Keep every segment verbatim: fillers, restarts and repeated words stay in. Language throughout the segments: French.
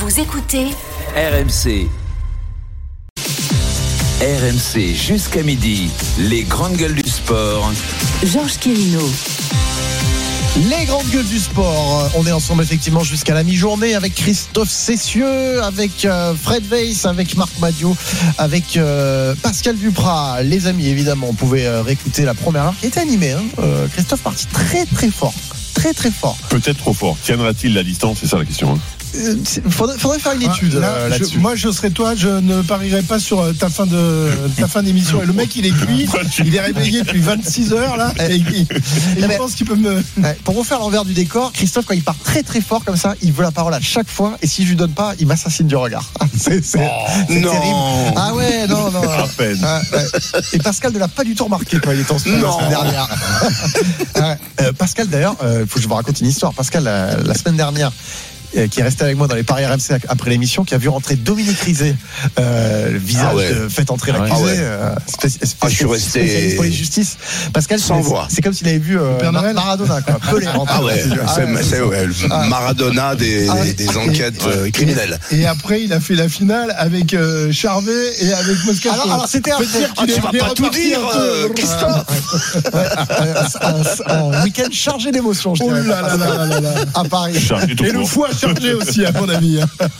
Vous écoutez R M C. R M C jusqu'à midi, les grandes gueules du sport. Georges Quirino. Les grandes gueules du sport, on est ensemble effectivement jusqu'à la mi-journée avec Christophe Cessieux, avec euh, Fred Weiss, avec Marc Madiot, avec euh, Pascal Duprat. Les amis, évidemment, on pouvait euh, réécouter la première heure qui était animée. Hein. Euh, Christophe parti très très fort, très très fort. Peut-être trop fort. Tiendra-t-il la distance? C'est ça la question. Hein. Euh, faudrait, faudrait faire une étude ah, là, euh, là-dessus. Je, moi, je serais toi, je ne parierais pas sur ta fin de ta fin d'émission. Et le mec, il est cuit, il est réveillé depuis vingt-six heures là, et, et, et je mais, pense qu'il peut me. Ouais, pour vous faire l'envers du décor, Christophe, quand il part très très fort comme ça, il veut la parole à chaque fois, et si je lui donne pas, il m'assassine du regard. C'est, c'est, oh, c'est non. terrible. Ah ouais, non, non. À peine. Ah, ouais. Et Pascal ne l'a pas du tout remarqué quand il était en studio la semaine dernière. Ouais. Euh, Pascal, d'ailleurs, il euh, faut que je vous raconte une histoire. Pascal, la, la semaine dernière, qui est resté avec moi dans les paris R M C après l'émission, qui a vu rentrer Dominique Rizet, euh, le visage ah ouais. de fait entrer l'accusé, ah ouais. euh, spéci- spéci- ah, je suis resté pour les justices. Pascal, sans c'est, voix. C'est comme s'il avait vu euh, Mar- Maradona, quoi. Pelé rentrer. Ah ouais, ah c'est, ouais, c'est ouais, le ah. Maradona des, ah. des, des enquêtes euh, criminelles. Et, et après, il a fait la finale avec euh, Charvet et avec Moscato. Alors, alors c'était un dire ah, tu vas pas tout dire, euh, Christophe. Ouais, ouais, un, un week-end chargé d'émotions, je dirais. Oh là là là là là. À Paris. Et le foie chargé aussi, à mon avis.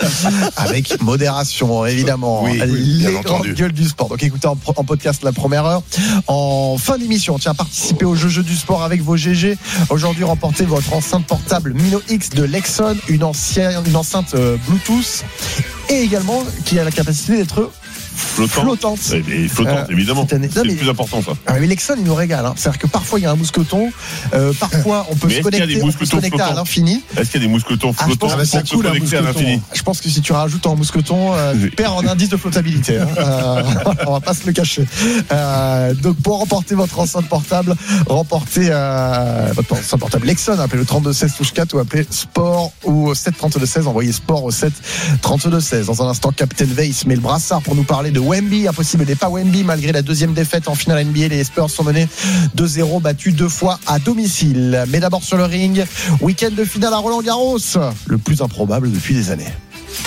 Avec modération, évidemment. Oui, oui, les bien grandes entendu. gueules du sport. Donc écoutez en, en podcast la première heure. En fin d'émission, tiens, participez au jeu, jeu du sport avec vos G G. Aujourd'hui, remportez votre enceinte portable Mino X de Lexon, une, ancienne, une enceinte euh, Bluetooth, et également qui a la capacité d'être Flottante. flottante. Et flottante, euh, évidemment. C'est non, mais, le plus important, ça. Ah, mais Lexon, il nous régale. Hein. C'est-à-dire que parfois, il y a un mousqueton. Euh, parfois, on peut mais se connecter, on peut se connecter à l'infini. Est-ce qu'il y a des mousquetons flottants ah, pour se connecter à l'infini? Je pense que si tu rajoutes en mousqueton, euh, tu perds en indice de flottabilité. Hein. Euh, on va pas se le cacher. Euh, donc, pour remporter votre enceinte portable, remportez euh, votre enceinte portable Lexon. Appelez le trente-deux seize touche quatre ou appelez sport ou au sept trente-deux seize. Envoyez sport au sept trente-deux seize. Dans un instant, Captain Weiss met le brassard pour nous parler de Wemby. Impossible n'est pas Wemby malgré la deuxième défaite en finale N B A. Les Spurs sont menés deux zéro, battus deux fois à domicile. Mais d'abord sur le ring, week-end de finale à Roland-Garros, le plus improbable depuis des années.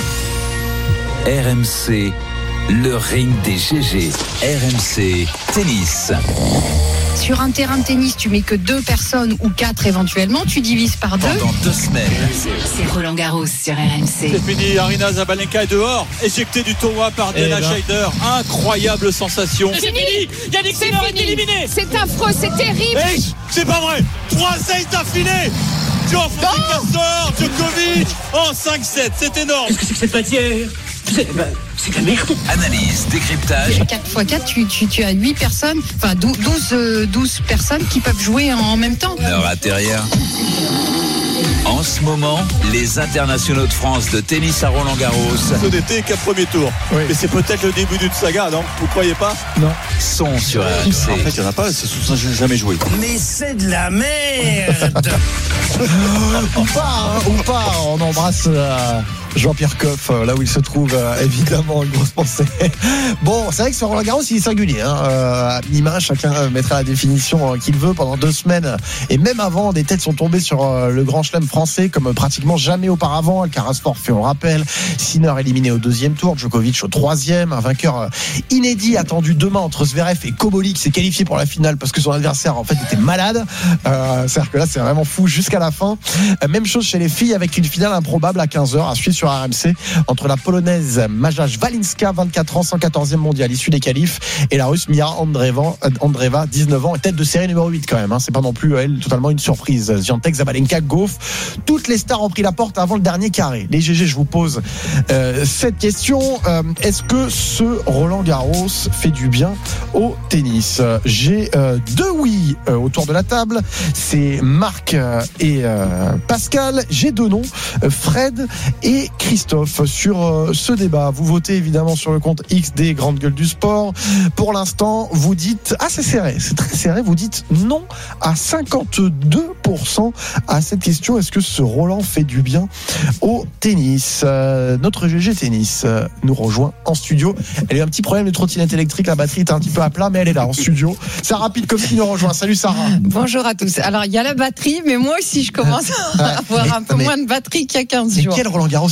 R M C, le ring des G G. R M C tennis. Sur un terrain de tennis, tu mets que deux personnes ou quatre éventuellement, tu divises par deux. Pendant deux semaines. C'est Roland Garros sur R M C. C'est fini, Arina Zabalenka est dehors, éjectée du tournoi par Diana Scheider. Incroyable sensation. C'est fini, Yannick Sinner est éliminé. C'est affreux, c'est terrible. Hey, c'est pas vrai. Trois sets d'affilée. Geoffrey Castor, Djokovic en cinq sept, c'est énorme. Qu'est-ce que c'est que cette matière? C'est, ben, c'est de la merde. Analyse, décryptage. quatre fois quatre, tu, tu, tu as huit personnes, enfin douze, douze personnes qui peuvent jouer en même temps. Nord à Terrière. En ce moment, les internationaux de France de tennis à Roland-Garros. Ce n'était qu'un premier tour. Oui. Mais c'est peut-être le début d'une saga, non? Vous croyez pas? Non. Sont sur R M C. En fait, il n'y en a pas, c'est sous jamais joué. Mais c'est de la merde. Ou pas, hein, ou pas. On embrasse euh, Jean-Pierre Coff, là où il se trouve, euh, évidemment, une grosse pensée. Bon, c'est vrai que sur Roland-Garros, il est singulier. Hein. Euh, à minima, chacun mettra la définition qu'il veut pendant deux semaines. Et même avant, des têtes sont tombées sur euh, le Grand Chelem français comme pratiquement jamais auparavant. Alcaraz forfait, on le rappelle. Sinner éliminé au deuxième tour, Djokovic au troisième. Un vainqueur inédit attendu demain entre Zverev et Koboli, qui s'est qualifié pour la finale parce que son adversaire en fait était malade. Euh, c'est-à-dire que là, c'est vraiment fou jusqu'à la fin. Euh, même chose chez les filles avec une finale improbable à quinze heures à suivre sur R M C entre la polonaise Maja Walinska, vingt-quatre ans, cent quatorzième mondial issue des qualifs, et la russe Mira Andreeva, Andreeva dix-neuf ans, et tête de série numéro huit quand même. Hein. C'est pas non plus elle totalement une surprise. Swiatek, Zabalenka, Gauff, toutes les stars ont pris la porte avant le dernier carré. Les G G, je vous pose euh, cette question. Euh, est-ce que ce Roland Garros fait du bien au tennis? J'ai euh, deux oui euh, autour de la table. C'est Marc euh, et euh, Pascal. J'ai deux noms, euh, Fred et Christophe, sur euh, ce débat. Vous votez évidemment sur le compte X des Grandes Gueules du Sport. Pour l'instant, vous dites, ah c'est serré, c'est très serré, vous dites non à cinquante-deux pour cent à cette question. Est-ce que ce Roland fait du bien au tennis? euh, Notre G G Tennis euh, nous rejoint en studio. Elle a eu un petit problème de trottinette électrique, la batterie est un petit peu à plat, mais elle est là en studio. Sarah Pitkowski nous rejoint. Salut Sarah. Bonjour à tous. Alors il y a la batterie, mais moi aussi je commence à avoir un peu mais, moins de batterie qu'il y a quinze jours. Mais quel Roland Garros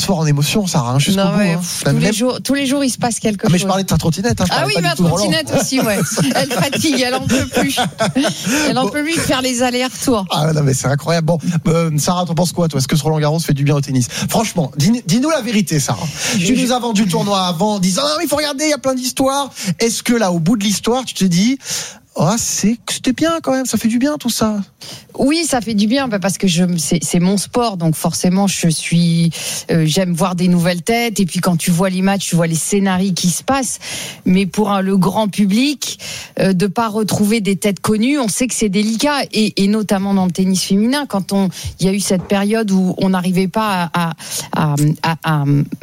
fort en émotion, Sarah, hein, jusqu'au Non, bout. ouais, Hein. pff, tous, les même... jours, tous les jours, il se passe quelque ah, chose. Mais je parlais de ta trottinette. Hein, je ah oui, ma trottinette aussi, ouais. Elle fatigue, elle en peut plus. Elle en bon. peut plus de faire les allers-retours. Ah non, mais c'est incroyable. Bon, euh, Sarah, t'en penses quoi, toi? Est-ce que ce Roland-Garros fait du bien au tennis? Franchement, dis, dis-nous la vérité, Sarah. Je... Tu nous as vendu le tournoi avant en disant, ah, mais il faut regarder, il y a plein d'histoires. Est-ce que là, au bout de l'histoire, tu te dis, oh, c'est, c'était bien quand même, ça fait du bien tout ça? Oui, ça fait du bien parce que je, c'est, c'est mon sport, donc forcément je suis, euh, j'aime voir des nouvelles têtes. Et puis quand tu vois les matchs, tu vois les scénarios qui se passent. Mais pour un, le grand public, euh, de pas retrouver des têtes connues, on sait que c'est délicat. Et, et notamment dans le tennis féminin, quand on, il y a eu cette période où on n'arrivait pas à, à, à, à,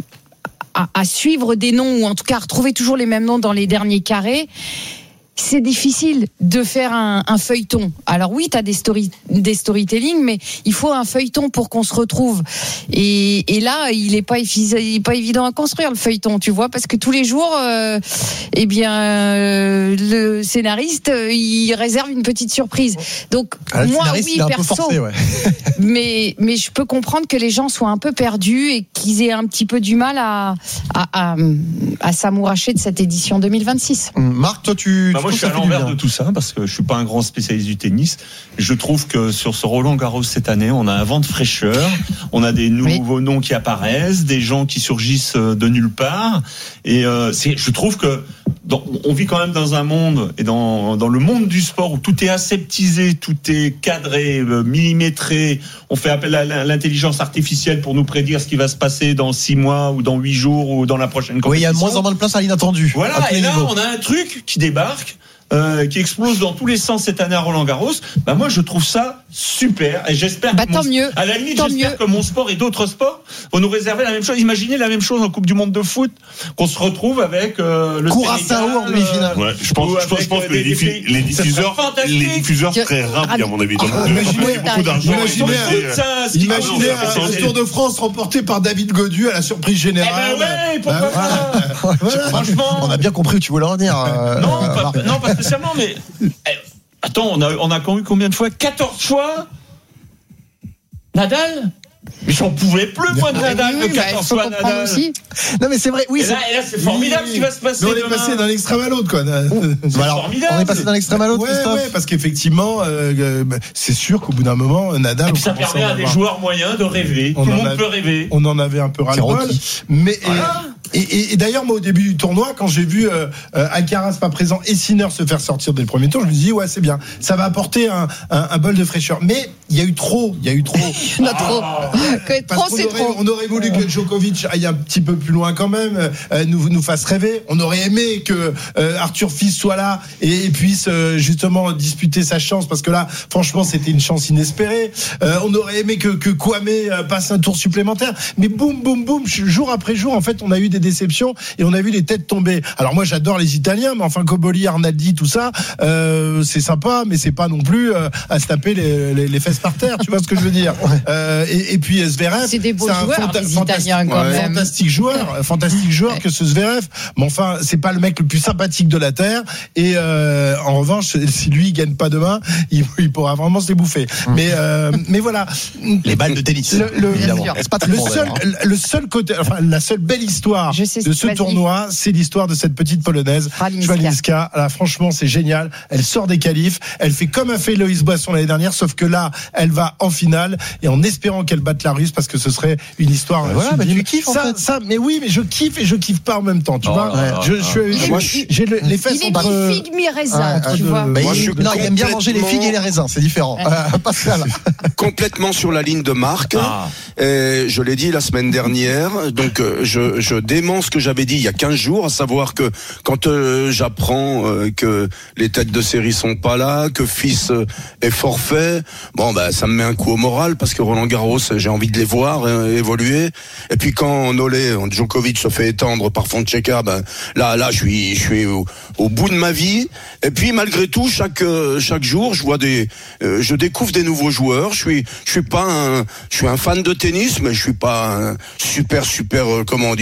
à, à suivre des noms ou en tout cas à retrouver toujours les mêmes noms dans les derniers carrés. C'est difficile de faire un, un feuilleton. Alors oui, tu as des, story, des storytelling, mais il faut un feuilleton pour qu'on se retrouve. Et, et là, il n'est pas, pas évident à construire, le feuilleton, tu vois, parce que tous les jours, euh, eh bien, euh, le scénariste, il réserve une petite surprise. Donc, ah, moi, oui, perso, forcé, ouais. mais, mais je peux comprendre que les gens soient un peu perdus et qu'ils aient un petit peu du mal à, à, à, à s'amouracher de cette édition deux mille vingt-six. Marc, toi, tu... Bah moi, je suis à l'envers de tout ça parce que je suis pas un grand spécialiste du tennis. Je trouve que sur ce Roland-Garros cette année, on a un vent de fraîcheur, on a des nouveaux oui. noms qui apparaissent, des gens qui surgissent de nulle part. Et euh, c'est, je trouve que dans, on vit quand même dans un monde et dans dans le monde du sport où tout est aseptisé, tout est cadré, millimétré. On fait appel à l'intelligence artificielle pour nous prédire ce qui va se passer dans six mois ou dans huit jours ou dans la prochaine compétition. Oui, il y a de moins en moins de place à l'inattendu. Voilà. Et là, niveaux. on a un truc qui débarque. Euh, qui explose dans tous les sens cette année à Roland-Garros, bah moi je trouve ça super et j'espère bah, que mon, tant mieux. à la limite tant j'espère mieux. que mon sport et d'autres sports vont nous réserver la même chose. Imaginez la même chose en Coupe du Monde de foot, qu'on se retrouve avec euh, le Curaçao en demi-finale. Ouais, je pense, je pense, je pense que les, diffi- les diffuseurs, les diffuseurs seraient ravis à mon avis. Donc, ah, imaginez, beaucoup d'argent. Imaginez, un, imaginez un, un Tour de France remporté par David Godu à la surprise générale. Eh ben ouais, pourquoi bah, pas voilà. Franchement, on a bien compris où tu voulais en venir. Euh, non, pas, non, pas spécialement, mais. Attends, on a, on a eu combien de fois? quatorze fois Nadal? Mais j'en pouvais plus, moi, de Nadal, oui, de quatorze fois Nadal. Aussi. Non, mais c'est vrai, oui. Et là, et là c'est formidable oui, ce qui va se passer. Mais on est demain. passé d'un extrême à l'autre, quoi. C'est alors, formidable. On est passé d'un extrême à l'autre, ouais, ouais, parce qu'effectivement, euh, c'est sûr qu'au bout d'un moment, Nadal. Et puis ça permet à des joueurs moyens de rêver. On Tout le monde avait, peut rêver. On en avait un peu ras-le-bol. Mais. Voilà. Et, et, et d'ailleurs, moi, au début du tournoi, quand j'ai vu euh, euh, Alcaraz pas présent et Sinner se faire sortir dès le premier tour, je me suis dit, ouais, c'est bien. Ça va apporter un, un, un bol de fraîcheur. Mais il y a eu trop. Il y a eu trop. Il y en a trop. Que trop, c'est aurait, trop. On aurait voulu que Djokovic aille un petit peu plus loin quand même, euh, nous, nous fasse rêver. On aurait aimé que euh, Arthur Fils soit là et, et puisse euh, justement disputer sa chance, parce que là, franchement, c'était une chance inespérée. Euh, on aurait aimé que, que Kwame euh, passe un tour supplémentaire. Mais boum, boum, boum, jour après jour, en fait, on a eu des déceptions et on a vu les têtes tomber. Alors moi j'adore les Italiens, mais enfin Cobolli, Arnaldi, tout ça, euh, c'est sympa, mais c'est pas non plus euh, à se taper les, les, les fesses par terre. Tu vois ce que je veux dire? euh, et, et puis Zverev, c'est des beaux c'est joueurs, fanta- les Italiens quand ouais, même. Fantastique joueur, fantastique joueur que ce Zverev. Mais enfin, c'est pas le mec le plus sympathique de la terre. Et euh, en revanche, si lui il gagne pas demain, il, il pourra vraiment se les bouffer. Mmh. Mais euh, mais voilà, les balles de tennis. Le, le, c'est pas très le bon, seul, le seul côté, enfin la seule belle histoire de ce tournoi, c'est l'histoire de cette petite polonaise, Śwalińska. Là, franchement, c'est génial. Elle sort des qualifs, elle fait comme a fait Loïs Boisson l'année dernière, sauf que là, elle va en finale et en espérant qu'elle batte la Russe, parce que ce serait une histoire. Voilà, bah, tu kiffes ça, en fait. ça, mais oui, mais je kiffe et je kiffe pas en même temps, tu oh vois. Là, je, là, je, là, je, moi, je, j'ai le, les fesses il entre. est mi figue mi raisin, ah, tu de, vois. Bah, moi, il, je non, il aime bien manger les figues et les raisins, c'est différent. Euh, Pascal. Complètement sur la ligne de Marc. Ah. Et je l'ai dit la semaine dernière. Donc je, je dément ce que j'avais dit il y a quinze jours, à savoir que quand euh, j'apprends euh, que les têtes de série sont pas là, que Fils euh, est forfait, bon bah ça me met un coup au moral, parce que Roland Garros, j'ai envie de les voir euh, évoluer. Et puis quand Nolé, Djokovic se fait étendre par Fonseca, ben là là je suis je suis au, au bout de ma vie. Et puis malgré tout, chaque euh, chaque jour, je vois des euh, je découvre des nouveaux joueurs. Je suis je suis pas un je suis un fan de tennis, mais je suis pas un super super euh, comment dire compétitif.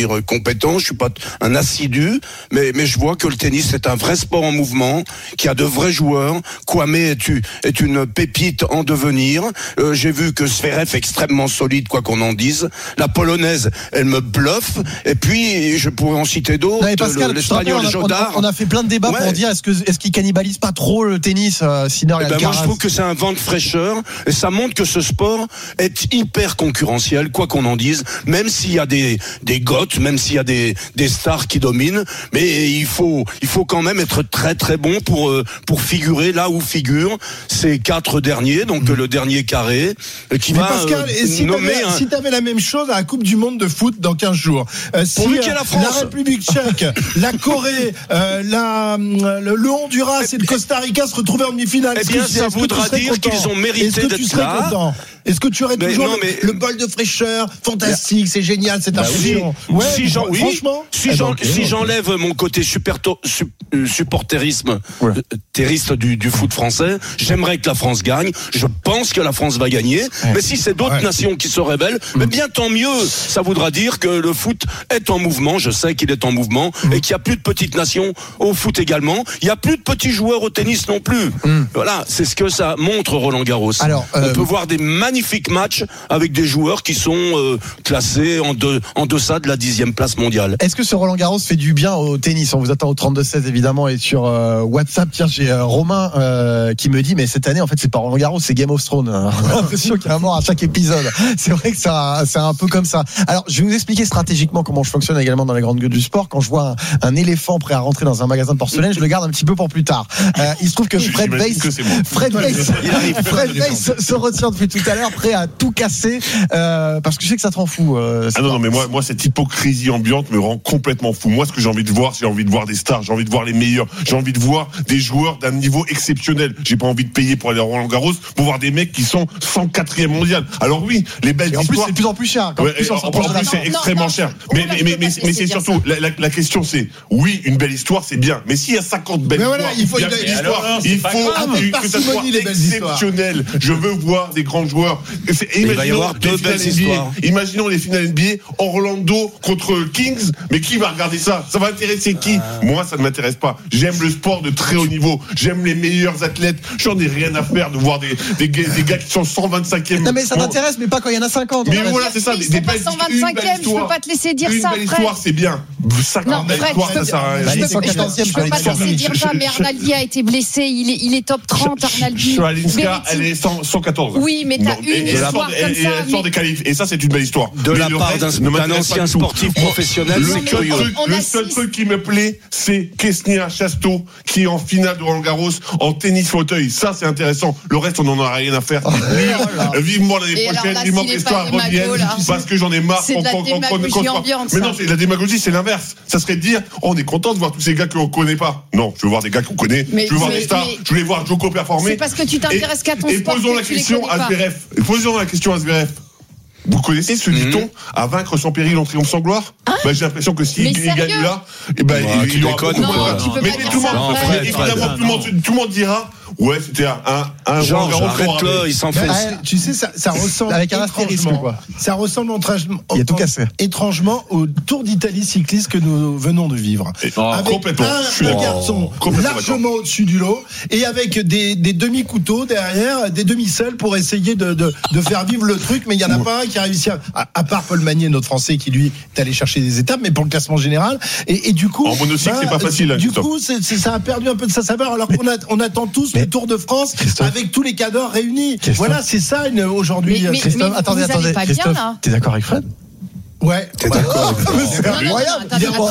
compétent, je suis pas un assidu, mais mais je vois que le tennis c'est un vrai sport en mouvement, qui a de vrais joueurs. Kwame est, est une pépite en devenir. Euh, j'ai vu que Zverev est extrêmement solide, quoi qu'on en dise. La polonaise, elle me bluffe. Et puis je pourrais en citer d'autres. Non, Pascal, le, l'espagnol on, a, Jodar. on a fait plein de débats ouais. pour dire est-ce que est-ce qu'il cannibalise pas trop le tennis, euh, Sinner et eh ben Alcaraz. Moi je trouve que c'est un vent de fraîcheur et ça montre que ce sport est hyper concurrentiel, quoi qu'on en dise, même s'il y a des des goths, même s'il y a des des stars qui dominent, mais il faut il faut quand même être très très bon pour euh, pour figurer là où figurent ces quatre derniers, donc mmh. le dernier carré qui mais va Pascal, euh, et si nommer t'avais, un... si t'avais la même chose à la Coupe du Monde de foot dans quinze jours, euh, si Pourvu qu'il y ait la France, la République tchèque, la Corée, euh, la le, le Honduras et le Costa Rica se retrouvaient en demi-finale, eh bien, ça voudra dire content qu'ils ont mérité est-ce que d'être tu serais là. Content Est-ce que tu aurais mais toujours non, le, mais... le bol de fraîcheur fantastique, c'est génial cette impression. Si, ouais, si j'en, oui, franchement, si, eh j'en, ben, si j'enlève mon côté super to, su, euh, supporterisme ouais. euh, terroriste du, du foot français, j'aimerais que la France gagne. Je pense que la France va gagner. Ouais. Mais si c'est d'autres ouais. nations qui se rebellent, mmh. mais bien tant mieux. Ça voudra dire que le foot est en mouvement. Je sais qu'il est en mouvement mmh. et qu'il n'y a plus de petites nations au foot également. Il n'y a plus de petits joueurs au tennis non plus. Mmh. Voilà, c'est ce que ça montre Roland Garros. Alors, euh... on peut voir des magnifiques matchs avec des joueurs qui sont euh, classés en, de, en deçà de la dixième place mondiale. Est-ce que ce Roland Garros fait du bien au tennis? On vous attend au trente-deux seize évidemment et sur euh, WhatsApp. Tiens, j'ai euh, Romain euh, qui me dit mais cette année en fait c'est pas Roland Garros, c'est Game of Thrones. On a l'impression qu'il y a un mort à chaque épisode. C'est vrai que c'est un, c'est un peu comme ça. Alors je vais vous expliquer stratégiquement comment je fonctionne également dans les grandes gueules du sport. Quand je vois un, un éléphant prêt à rentrer dans un magasin de porcelaine, je le garde un petit peu pour plus tard. Euh, il se trouve que Fred Weiss, Fred Weiss, Fred Weiss se retient depuis tout à l'heure, prêt à tout casser euh, parce que je sais que ça te rend fou. Euh, ah non non mais moi moi cette hypocrisie ambiante me rend complètement fou. Moi ce que j'ai envie de voir, j'ai envie de voir des stars, j'ai envie de voir les meilleurs, j'ai envie de voir des joueurs d'un niveau exceptionnel. J'ai pas envie de payer pour aller à Roland Garros pour voir des mecs qui sont cent quatrième mondial. Alors oui, les belles et en histoires. plus c'est de plus en plus cher. Ouais, en, en plus c'est non, extrêmement non, cher. Mais mais mais, mais, mais c'est surtout la, la, la question c'est oui une belle histoire c'est bien. Mais s'il y a cinquante belles histoires, voilà, il faut une belle histoire. Alors, il faut que ça soit exceptionnel. Je veux voir des grands joueurs. Il va y avoir deux belles histoires. Imaginons les finales N B A, Orlando contre Kings, mais qui va regarder ça? Ça va intéresser qui? ah. Moi, ça ne m'intéresse pas. J'aime le sport de très haut niveau. J'aime les meilleurs athlètes. J'en ai rien à faire de voir des, des, des, des gars qui sont cent vingt-cinquième. Non, mais ça t'intéresse, mais pas quand il y en a cinquante. Mais voilà, c'est ça. Des, des belles, cent vingt-cinquième, je peux pas te laisser dire une ça. Une belle histoire, c'est bien. Non, Fred, histoire, ça sert à rien. Je peux pas te laisser dire ça, mais Arnaldi a été blessé. Il est, il est top trente, Arnaldi. Swalinska, elle est cent quatorze. Oui, mais t'as une histoire comme ça. Elle sort des qualifs. Et ça, c'est une belle histoire. De la part d'un ancien sportif professionnel, c'est curieux. Le seul truc qui me plaît, c'est Kesnia Chasto qui est en finale de Roland Garros en tennis fauteuil. Ça, c'est intéressant. Le reste, on n'en a rien à faire. Vivement l'année prochaine, vivement que l'histoire revienne, parce que j'en ai marre. C'est de la démagogie ambiante. Mais non, la démagogie, c'est l'inverse. Ça serait de dire, on est content de voir tous ces gars qu'on connaît pas. Non, je veux voir des gars qu'on connaît. Je veux voir des stars. Je voulais voir Djoko performer. C'est parce que tu t'intéresses qu'à ton sport. Et posons la question à Zverev. Posons la question à Zverev. Vous connaissez ce dit-on, à vaincre sans péril en triomphe sans gloire? Hein? Bah, j'ai l'impression que s'il gagne là, et ben, bah, il, il aura beaucoup moins. Mais, mais tout le monde, non, Fred, évidemment, Fred, tout, le monde, tout le monde dira, ouais, c'était un, un, un Georges, arrête-le, il s'en fait. Ah, tu sais, ça, ça ressemble avec un astérisque, quoi. Ça ressemble étrangement, il a tout cassé. étrangement au Tour d'Italie cycliste que nous venons de vivre. Et, oh, avec complètement. un, un garçon oh, largement au-dessus du lot et avec des, des demi-couteaux derrière, des demi-selles pour essayer de, de, de faire vivre le truc, mais il n'y en a pas un qui a réussi à, à, à part Paul Magnier, notre Français, qui lui est allé chercher des étapes, mais pour le classement général. Et, et du coup. En monocycle, bah, c'est pas facile. Du coup, c'est, c'est, ça a perdu un peu de sa saveur, alors qu'on a, on attend tous mais le Tour de France Christophe. Avec tous les cadors réunis. Christophe. Voilà, c'est ça une, aujourd'hui. Mais, mais, Christophe, mais attendez, attendez. Pas Christophe, bien, t'es d'accord avec Fred? Ouais. T'es d'accord avec Fred? C'est incroyable. Il y a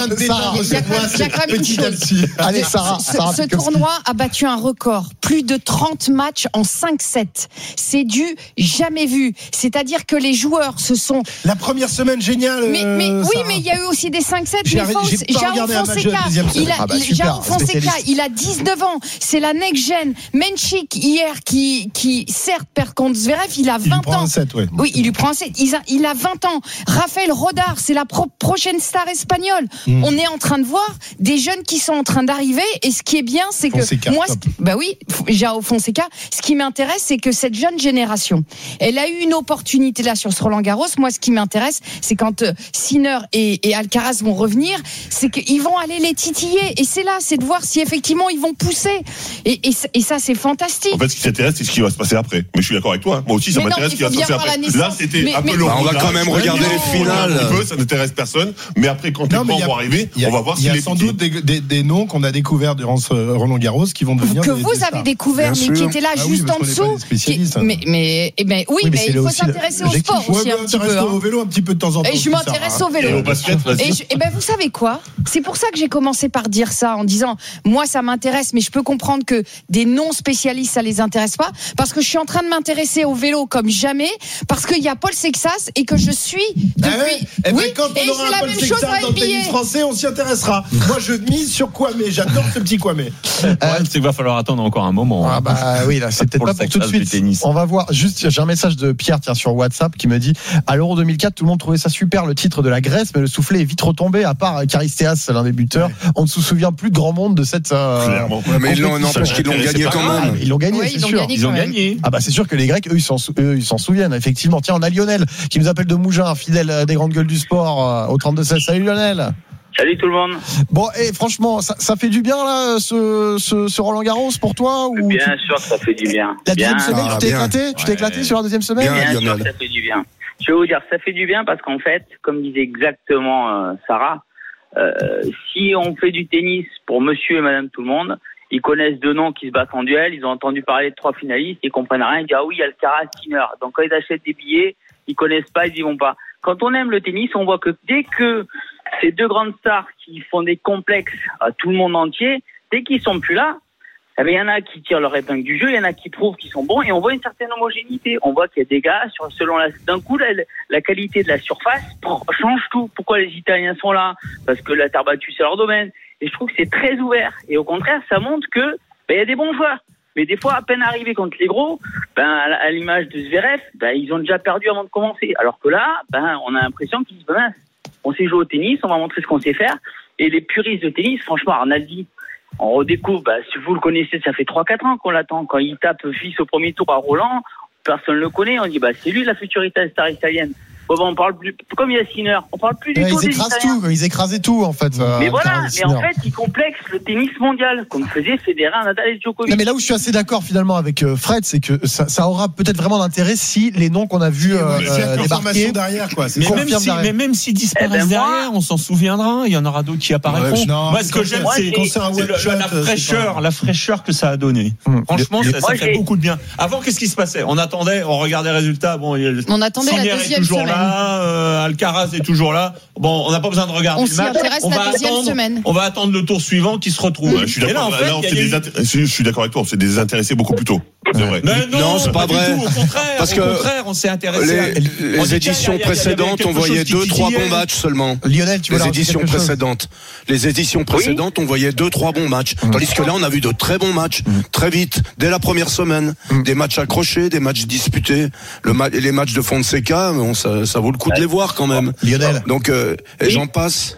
quand même une chose. Allez, Sarah. Ce tournoi a battu un record. Plus de trente matchs en cinq sept. C'est du jamais vu. C'est-à-dire que les joueurs se sont. La première semaine géniale. Mais, mais oui, mais il y a eu aussi des cinq sept. J'ai, j'ai Jao Fonseca, il a, ah bah Jao Fonseca, il a dix-neuf ans. C'est la next gen. Menchik hier qui, qui certes perd contre Zverev, il a vingt ans. Un sept, ouais. Oui, il lui prend un sept. Il a, il a vingt ans. Raphaël Rodar, c'est la pro- prochaine star espagnole. Mmh. On est en train de voir des jeunes qui sont en train d'arriver. Et ce qui est bien, c'est Fonseca, que moi, bah oui, João Fonseca. Ce qui m'intéresse, c'est que cette jeune génération, elle a eu une opportunité là sur ce Roland Garros. Moi, ce qui m'intéresse, c'est quand euh, Sinner et, et Alcaraz vont revenir, c'est qu'ils vont aller les titiller. Et c'est là, c'est de voir si effectivement ils vont pousser. Et, et, et ça, c'est fantastique. En fait, ce qui t'intéresse, c'est ce qui va se passer après. Mais je suis d'accord avec toi. Moi aussi, ça mais m'intéresse non, ce qui va se passer après. Là, c'était mais, un mais, peu le. Bah, on va quand même regarder les finales. Un peu, ça n'intéresse personne. Mais après, quand les grands vont arriver, a, on va voir si. Il y a les sans doute des, des, des noms qu'on a découverts durant ce Roland Garros qui vont devenir. Que des, vous des avez découvert, mais qui étaient là ah juste oui, en dessous. Qui, mais, mais, mais, mais oui, oui, mais, mais il faut s'intéresser au sport ouais, aussi un petit peu. Hein. Au vélo un petit peu de temps en temps. Et je m'intéresse au vélo. Et au basket, et, je, et ben vous savez quoi ? C'est pour ça que j'ai commencé par dire ça en disant moi ça m'intéresse, mais je peux comprendre que des non spécialistes ça les intéresse pas, parce que je suis en train de m'intéresser au vélo comme jamais, parce qu'il y a Paul Sexas et que je suis depuis. Ah ouais et oui. ben quand on et aura c'est un la Paul même chose Sexas dans le tennis français, on s'y intéressera. Moi je mise sur Kwame, j'adore ce petit Kwame. Le problème, c'est qu'il va falloir attendre encore un moment. Ah bah oui, là, c'est peut-être pas pour tout de suite. On va voir. Juste, j'ai un message de Pierre, tiens, sur WhatsApp, qui me dit à l'Euro deux mille quatre, tout le monde trouvait ça super, le titre de la Grèce, mais le soufflet est vite retombé, à part Charistéas, l'un des buteurs. Ouais. On ne se souvient plus de grand monde de cette. Euh, Clairement. Ouais, mais ils l'ont, n'empêche qu'ils l'ont gagné quand même. Ah, ils l'ont gagné, ouais, c'est ils sûr. Gagné ils ont gagné. Ah bah c'est sûr que les Grecs, eux, ils s'en, eux, ils s'en souviennent, effectivement. Tiens, on a Lionel qui nous appelle de Mougins, fidèle des grandes gueules du sport, euh, au trente-deux seize. Salut Lionel. Salut tout le monde. Bon, et franchement, ça, ça fait du bien là, ce, ce, ce Roland Garros pour toi ou Bien tu... sûr que ça fait du bien. La bien. deuxième semaine, Ah, tu t'es bien. éclaté, tu t'es éclaté sur la deuxième semaine. Bien, Bien sûr que ça fait du bien. Je vais vous dire, ça fait du bien parce qu'en fait, comme disait exactement euh, Sarah, euh, si on fait du tennis pour Monsieur et Madame tout le monde, ils connaissent deux noms qui se battent en duel, ils ont entendu parler de trois finalistes, ils comprennent rien, ils disent ah oui, il y a le Alcaraz, Sinner. Donc quand ils achètent des billets, ils connaissent pas, ils y vont pas. Quand on aime le tennis, on voit que dès que ces deux grandes stars qui font des complexes à tout le monde entier, dès qu'ils sont plus là, eh bien, il y en a qui tirent leur épingle du jeu, il y en a qui prouvent qu'ils sont bons, et on voit une certaine homogénéité. On voit qu'il y a des gars, sur, selon la, d'un coup, la, la qualité de la surface change tout. Pourquoi les Italiens sont là ? Parce que la terre battue, c'est leur domaine. Et je trouve que c'est très ouvert. Et au contraire, ça montre que, ben, il y a des bons joueurs. Mais des fois, à peine arrivés contre les gros, ben, à l'image de Zverev, ben, ils ont déjà perdu avant de commencer. Alors que là, ben, on a l'impression qu'ils disent, ben, on sait jouer au tennis, on va montrer ce qu'on sait faire. Et les puristes de tennis, franchement, Arnaldi, on redécouvre, bah, si vous le connaissez, ça fait trois quatre ans qu'on l'attend. Quand il tape fils au premier tour à Roland, personne ne le connaît. On dit, bah, c'est lui la future star italienne. Bon, bah, on parle plus, comme il y a Sinner, on parle plus du ouais, tout ils des écrasent Italiens. tout, ils écrasaient tout, en fait. Mais euh, voilà, mais Sinner. en fait, ils complexent le tennis mondial, comme faisait Federer, Nadal et Djokovic. Non, mais là où je suis assez d'accord finalement avec euh, Fred, c'est que ça, ça aura peut-être vraiment d'intérêt si les noms qu'on a vus euh, euh, débarquer derrière, quoi. C'est mais, même si, derrière. mais même s'ils disparaissent eh ben derrière, moi, on s'en souviendra. Il y en aura d'autres qui apparaîtront. Ouais, non, moi, ce que j'aime, c'est, c'est, c'est le, shot, la fraîcheur, pas... la fraîcheur que ça a donné. Mmh. Franchement, le, ça, ça fait beaucoup de bien. Avant, qu'est-ce qui se passait ? On attendait, on regardait les résultats. Bon, on attendait la deuxième toujours semaine. Là, euh, Alcaraz est toujours là. Bon, on n'a pas besoin de regarder on le match. On va attendre. On va attendre le tour suivant qui se retrouve. Ouais, je suis d'accord. Là, on s'est des je suis d'accord avec toi. On s'est désintéressé beaucoup plus tôt. C'est vrai. Mais non, non, c'est pas, pas vrai. Au contraire, parce au que contraire, on s'est intéressé. Les, les éditions précédentes, on voyait deux, trois bons matchs seulement. Lionel, tu veux les éditions précédentes, les éditions précédentes, on voyait deux, trois bons matchs. Mmh. Tandis que là, on a vu de très bons matchs, mmh. très vite, dès la première semaine, mmh. des matchs accrochés, des matchs disputés. Le ma- les matchs de Fonseca, bon, ça, ça vaut le coup de les voir quand même. Lionel. Donc, euh, et oui. j'en passe.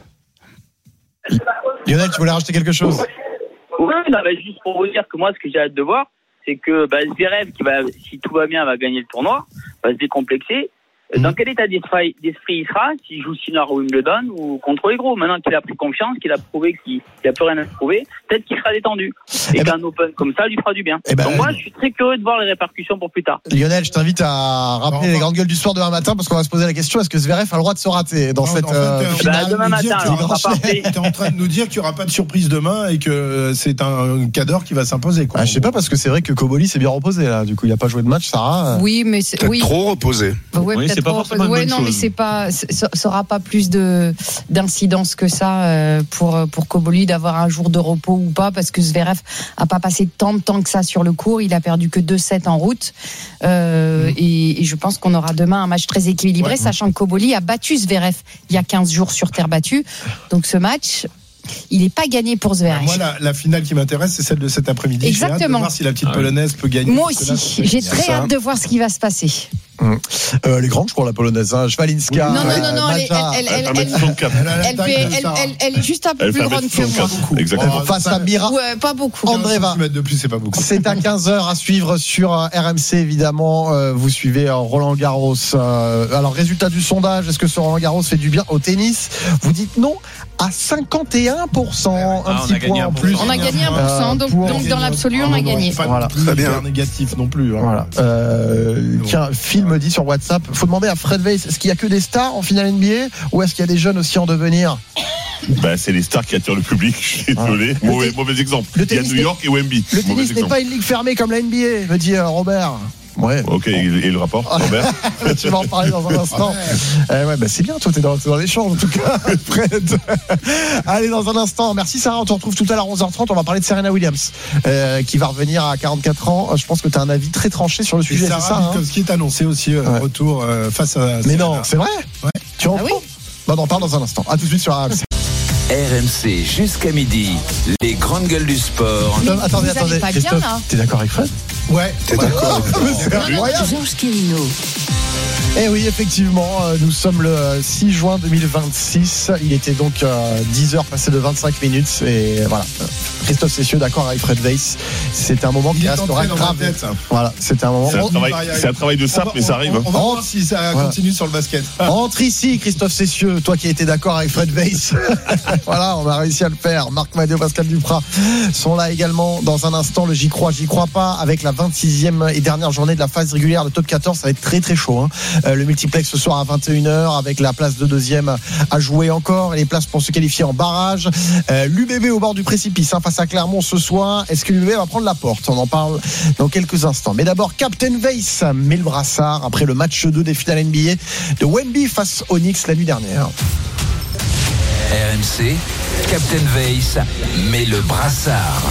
Lionel, tu voulais rajouter quelque chose ? Oui, non, bah, juste pour vous dire que moi, ce que j'ai hâte de voir, c'est que bah, Zverev, qui va, si tout va bien, va gagner le tournoi, va se décomplexer. Dans quel état d'esprit, d'esprit il sera s'il joue Sinner ou Wimbledon ou contre les gros ? Maintenant qu'il a pris confiance, qu'il a prouvé qu'il n'a plus rien à prouver, peut-être qu'il sera détendu. Et eh qu'un ben, Open comme ça lui fera du bien. Eh ben, Donc moi, je suis très curieux de voir les répercussions pour plus tard. Lionel, je t'invite à rappeler non, les grandes gueules du sport demain matin parce qu'on va se poser la question, est-ce que Zverev a le droit de se rater dans non, cette en fait, euh, finale ? Bah, demain matin, alors, on va parler. Tu es en train de nous dire qu'il n'y aura pas de surprise demain et que c'est un cadre qui va s'imposer. Quoi. Ah, je sais pas parce que c'est vrai que Koboli s'est bien reposé là. Du coup, il n'a pas joué de match, Sarah. Oui, mais c'est oui. trop reposé. Bah, ouais, oui, c'est pas forcément une bonne chose. Mais c'est pas, ça aura pas plus de d'incidence que ça euh, pour pour Koboli d'avoir un jour de repos ou pas, parce que Zverev a pas passé tant de temps que ça sur le court. Il a perdu que deux sept en route, euh, mmh. et, et je pense qu'on aura demain un match très équilibré, ouais. sachant que Koboli a battu Zverev il y a quinze jours sur terre battue. Donc ce match, il n'est pas gagné pour Zverev. Moi, la, la finale qui m'intéresse, c'est celle de cet après-midi. Exactement. J'ai hâte de voir si la petite ah, polonaise peut gagner. Moi aussi, j'ai très hâte de voir ce qui va se passer. Mmh. Euh, les grandes, je crois, la polonaise, hein. Jwalinska. Non, non, non, non, elle, est- Maja. elle, elle, elle, Elle fait elle, soixante-quatre. elle fait- elle- elle- elle est juste un peu Elle fait plus un grande mètre que moi. soixante-quatre. Exactement. Oh, Face à Mira. Ouais, pas beaucoup. Andreeva. De plus, c'est pas beaucoup. C'est à quinze heures à suivre sur euh, R M C, évidemment. Euh, vous suivez euh, Roland Garros. Euh, alors, résultat du sondage, est-ce que ce Roland Garros fait du bien au tennis? Vous dites non à cinquante et un pour cent. Un Ah, on petit a gagné point un en pour plus. cent. On a gagné un pour cent, donc, pour- donc dans l'absolu, Ah, on non, a non, gagné. Pas Voilà. non plus Très bien. hyper négatif non plus. hein. Voilà. Euh, tiens, Phil me dit sur WhatsApp, faut demander à Fred Weiss, est-ce qu'il y a que des stars en finale N B A ou est-ce qu'il y a des jeunes aussi en devenir? Ben, c'est les stars qui attirent le public. Je suis désolé. Ah. Mauvais, Le te- mauvais exemple. le Il y a tennis New York et Wemby. Le Mauvais tennis n'est exemple. pas une ligue fermée comme la N B A, me dit euh, Robert. Ouais. Ok, et, et le rapport, Robert? Tu vas en parler dans un instant. Eh ouais, bah c'est bien, toi, t'es dans, t'es dans l'échange, en tout cas, Fred. Allez, dans un instant. Merci, Sarah. On te retrouve tout à l'heure à onze heures trente. On va parler de Serena Williams, euh, qui va revenir à quarante-quatre ans. Je pense que tu as un avis très tranché sur le Et sujet, c'est ça, Sarah hein? Witkowski est annoncé aussi euh, Ouais. retour euh, face à. Mais non, c'est vrai? Ouais. Tu en Ah oui. Bah, on en parle dans un instant. À tout de suite sur R M C. R M C jusqu'à midi, les grandes gueules du sport. Mais attendez, vous allez attendez. pas bien, Christophe, là. t'es d'accord avec Fred? Ouais. T'es d'accord avec moi? C'est incroyable. Georges Quirino. Eh oui, effectivement, euh, nous sommes le six juin deux mille vingt-six. Il était donc euh, dix heures passées de vingt-cinq minutes. Et voilà, Christophe Cessieux, d'accord avec Fred Weiss. C'est un moment Il qui est restera entré dans ma gravé. tête, ça. Voilà, c'est un moment. C'est un On- travail, on va y c'est un travail de On sape, va- mais ça arrive. On, hein. on va Oh. voir si ça Voilà. continue sur le basket. Entre ici, Christophe Cessieux, toi qui étais d'accord avec Fred Weiss. Voilà, on a réussi à le faire. Marc Madéo, Pascal Duprat sont là également. Dans un instant, le J'y crois, j'y crois pas, avec la vingt-sixième et dernière journée de la phase régulière de top quatorze. Ça va être très très chaud, hein. Euh, le multiplex ce soir à vingt et une heures, avec la place de deuxième à jouer encore et les places pour se qualifier en barrage. Euh, L'U B B au bord du précipice, hein, face à Clermont ce soir. Est-ce que l'U B B va prendre la porte? On en parle dans quelques instants. Mais d'abord, Captain Weiss met le brassard après le match deux des finales N B A de Wemby face aux Knicks la nuit dernière. R M C, Captain Weiss met le brassard.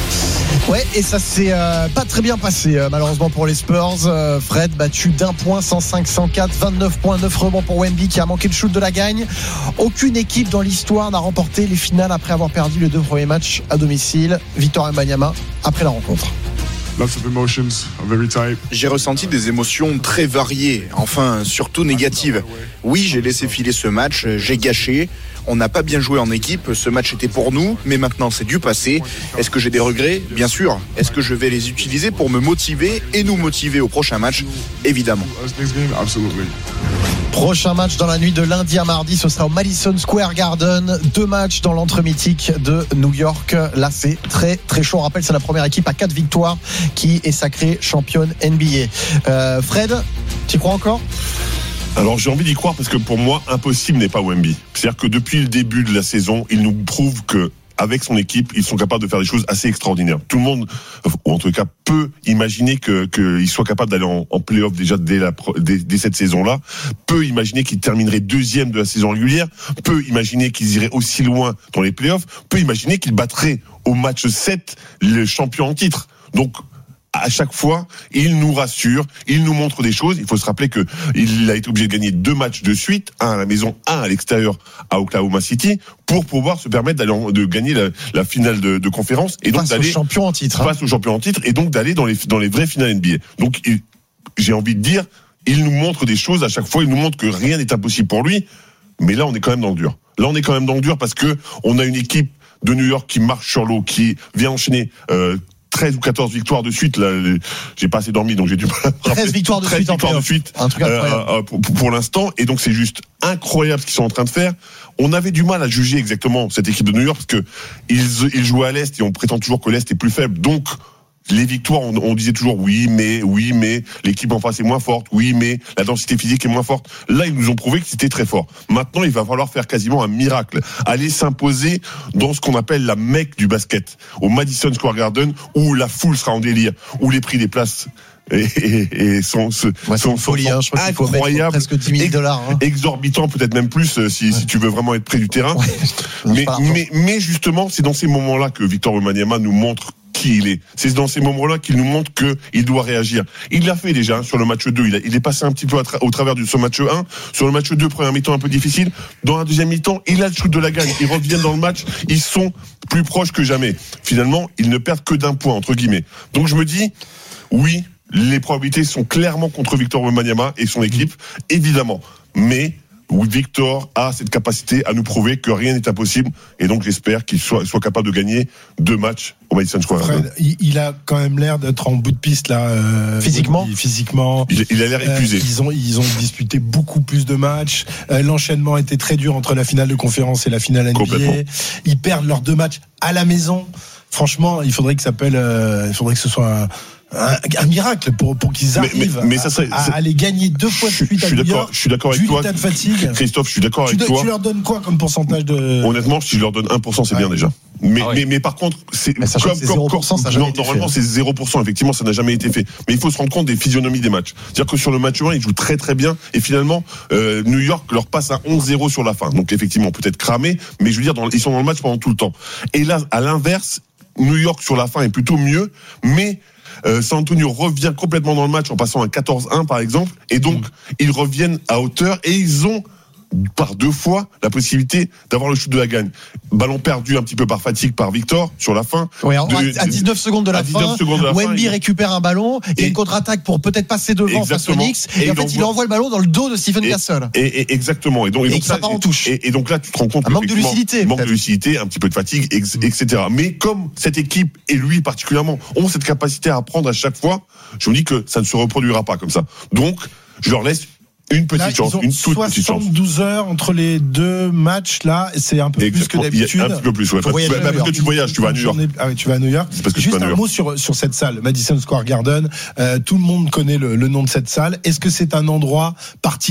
Ouais, et ça s'est euh, pas très bien passé euh, malheureusement pour les Spurs. Euh, Fred battu d'un point, cent cinq cent quatre, vingt-neuf points, neuf rebonds pour Wemby qui a manqué le shoot de la gagne. Aucune équipe dans l'histoire n'a remporté les finales après avoir perdu les deux premiers matchs à domicile. Victor Wembanyama après la rencontre. Lots of emotions, I'm very tired. J'ai ressenti des émotions très variées, enfin surtout négatives. Oui, j'ai laissé filer ce match, j'ai gâché. On n'a pas bien joué en équipe, ce match était pour nous, mais maintenant c'est du passé. Est-ce que j'ai des regrets? Bien sûr. Est-ce que je vais les utiliser pour me motiver et nous motiver au prochain match? Évidemment. Next game, absolutely. Prochain match dans la nuit de lundi à mardi, ce sera au Madison Square Garden. Deux matchs dans l'antre mythique de New York. Là, c'est très très chaud. On rappelle, c'est la première équipe à quatre victoires qui est sacrée championne N B A. Euh, Fred, tu crois encore? Alors j'ai envie d'y croire parce que pour moi, impossible n'est pas Wemby. C'est-à-dire que depuis le début de la saison, il nous prouve que avec son équipe, ils sont capables de faire des choses assez extraordinaires. Tout le monde, ou en tout cas, peut imaginer que qu'il soit capable d'aller en, en play-off déjà dès, la, dès, dès cette saison-là, peut imaginer qu'il terminerait deuxième de la saison régulière, peut imaginer qu'ils iraient aussi loin dans les play-offs, peut imaginer qu'ils battraient au match sept le champion en titre. Donc, à chaque fois, il nous rassure, il nous montre des choses. Il faut se rappeler que il a été obligé de gagner deux matchs de suite, un à la maison, un à l'extérieur à Oklahoma City, pour pouvoir se permettre d'aller en, de gagner la, la finale de, de conférence et donc face d'aller au champion en titre. face Hein. au champion en titre et donc d'aller dans les dans les vraies finales N B A. Donc il, j'ai envie de dire, il nous montre des choses à chaque fois. Il nous montre que rien n'est impossible pour lui. Mais là, on est quand même dans le dur. Là, on est quand même dans le dur parce que on a une équipe de New York qui marche sur l'eau, qui vient enchaîner. Euh, treize ou quatorze victoires de suite, là, j'ai pas assez dormi, donc j'ai dû me rappeler. treize victoires de treize suite, victoires en de suite, un truc incroyable. euh, pour, pour l'instant, et donc c'est juste incroyable ce qu'ils sont en train de faire. On avait du mal à juger exactement cette équipe de New York parce que ils, ils jouaient à l'Est et on prétend toujours que l'Est est plus faible, donc les victoires, on, on disait toujours oui, mais, oui, mais, l'équipe en face est moins forte, oui, mais, la densité physique est moins forte. Là, ils nous ont prouvé que c'était très fort. Maintenant, il va falloir faire quasiment un miracle. Aller s'imposer dans ce qu'on appelle la Mecque du basket. Au Madison Square Garden, où la foule sera en délire, où les prix des places et, et, et sont, sont, Ouais, sont, folie, sont hein, je crois qu'il faut mettre incroyables. presque dix mille dollars. Hein. Exorbitant, peut-être même plus, euh, si, Ouais. si tu veux vraiment être près du terrain. Ouais. Mais, Pas mais, mais justement, c'est dans ces moments-là que Victor Wembanyama nous montre qui il est. C'est dans ces moments-là qu'il nous montre qu'il doit réagir. Il l'a fait déjà hein, sur le match deux. Il, a, il est passé un petit peu à tra- au travers de ce match un. Sur le match deux, première mi-temps un peu difficile. Dans la deuxième mi-temps, il a le shoot de la gagne. Ils reviennent dans le match. Ils sont plus proches que jamais. Finalement, ils ne perdent que d'un point, entre guillemets. Donc je me dis, oui, les probabilités sont clairement contre Victor Wembanyama et son équipe, évidemment. Mais Victor a cette capacité à nous prouver que rien n'est impossible, et donc j'espère qu'il soit, soit capable de gagner deux matchs au Madison Square Garden. Fred, il, il a quand même l'air d'être en bout de piste là. Euh, physiquement, il, physiquement. Il, il a l'air épuisé. Euh, ils ont ils ont disputé beaucoup plus de matchs. Euh, l'enchaînement était très dur entre la finale de conférence et la finale N B A. Ils perdent leurs deux matchs à la maison. Franchement, il faudrait que ça s'appelle, euh, il faudrait que ce soit un Un, un miracle pour, pour qu'ils arrivent mais, mais, mais ça serait, à, à les gagner deux fois de suite. Je suis d'accord, je suis d'accord avec toi. De fatigue. Christophe, je suis d'accord tu avec de, toi. Tu leur donnes quoi comme pourcentage de. Honnêtement, si je leur donne un pour cent, c'est ouais. bien déjà. Mais, ah ouais. mais, mais par contre, c'est, mais comme, c'est zéro pour cent, ça n'a jamais non, été normalement, fait. c'est zéro pour cent, effectivement, ça n'a jamais été fait. Mais il faut se rendre compte des physionomies des matchs. C'est-à-dire que sur le match un, ils jouent très très bien. Et finalement, euh, New York leur passe à onze zéro sur la fin. Donc effectivement, peut-être cramé, mais je veux dire, dans, ils sont dans le match pendant tout le temps. Et là, à l'inverse, New York sur la fin est plutôt mieux, mais Euh, San Antonio revient complètement dans le match en passant à quatorze un par exemple, et donc mmh. ils reviennent à hauteur et ils ont par deux fois la possibilité d'avoir le shoot de la gagne. Ballon perdu un petit peu par fatigue par Victor sur la fin. Oui, de, à dix-neuf secondes de la fin, Wemby fin, récupère un ballon, il y a une contre-attaque pour peut-être passer devant face aux Knicks, et, et en fait il envoie le ballon dans le dos de Stephen et, Castle. Et, et, exactement. Et donc, et et donc ça, ça part en touche. Et, et donc là, tu te rends compte un manque de lucidité, manque de lucidité, un petit peu de fatigue, et cetera. Mais comme cette équipe et lui particulièrement ont cette capacité à apprendre à chaque fois, je me dis que ça ne se reproduira pas comme ça. Donc, je leur laisse une petite là, chance, une toute petite chance. soixante-douze heures entre les deux matchs là, c'est un peu exactement. plus que d'habitude. Un petit peu plus, ouais. Parce, bah, parce que tu voyages, tu vas à New York. Ah oui, tu vas à New York. C'est parce que Juste tu vas à New un York. mot sur sur cette salle, Madison Square Garden. Euh, tout le monde connaît le, le nom de cette salle. Est-ce que c'est un endroit particulier ?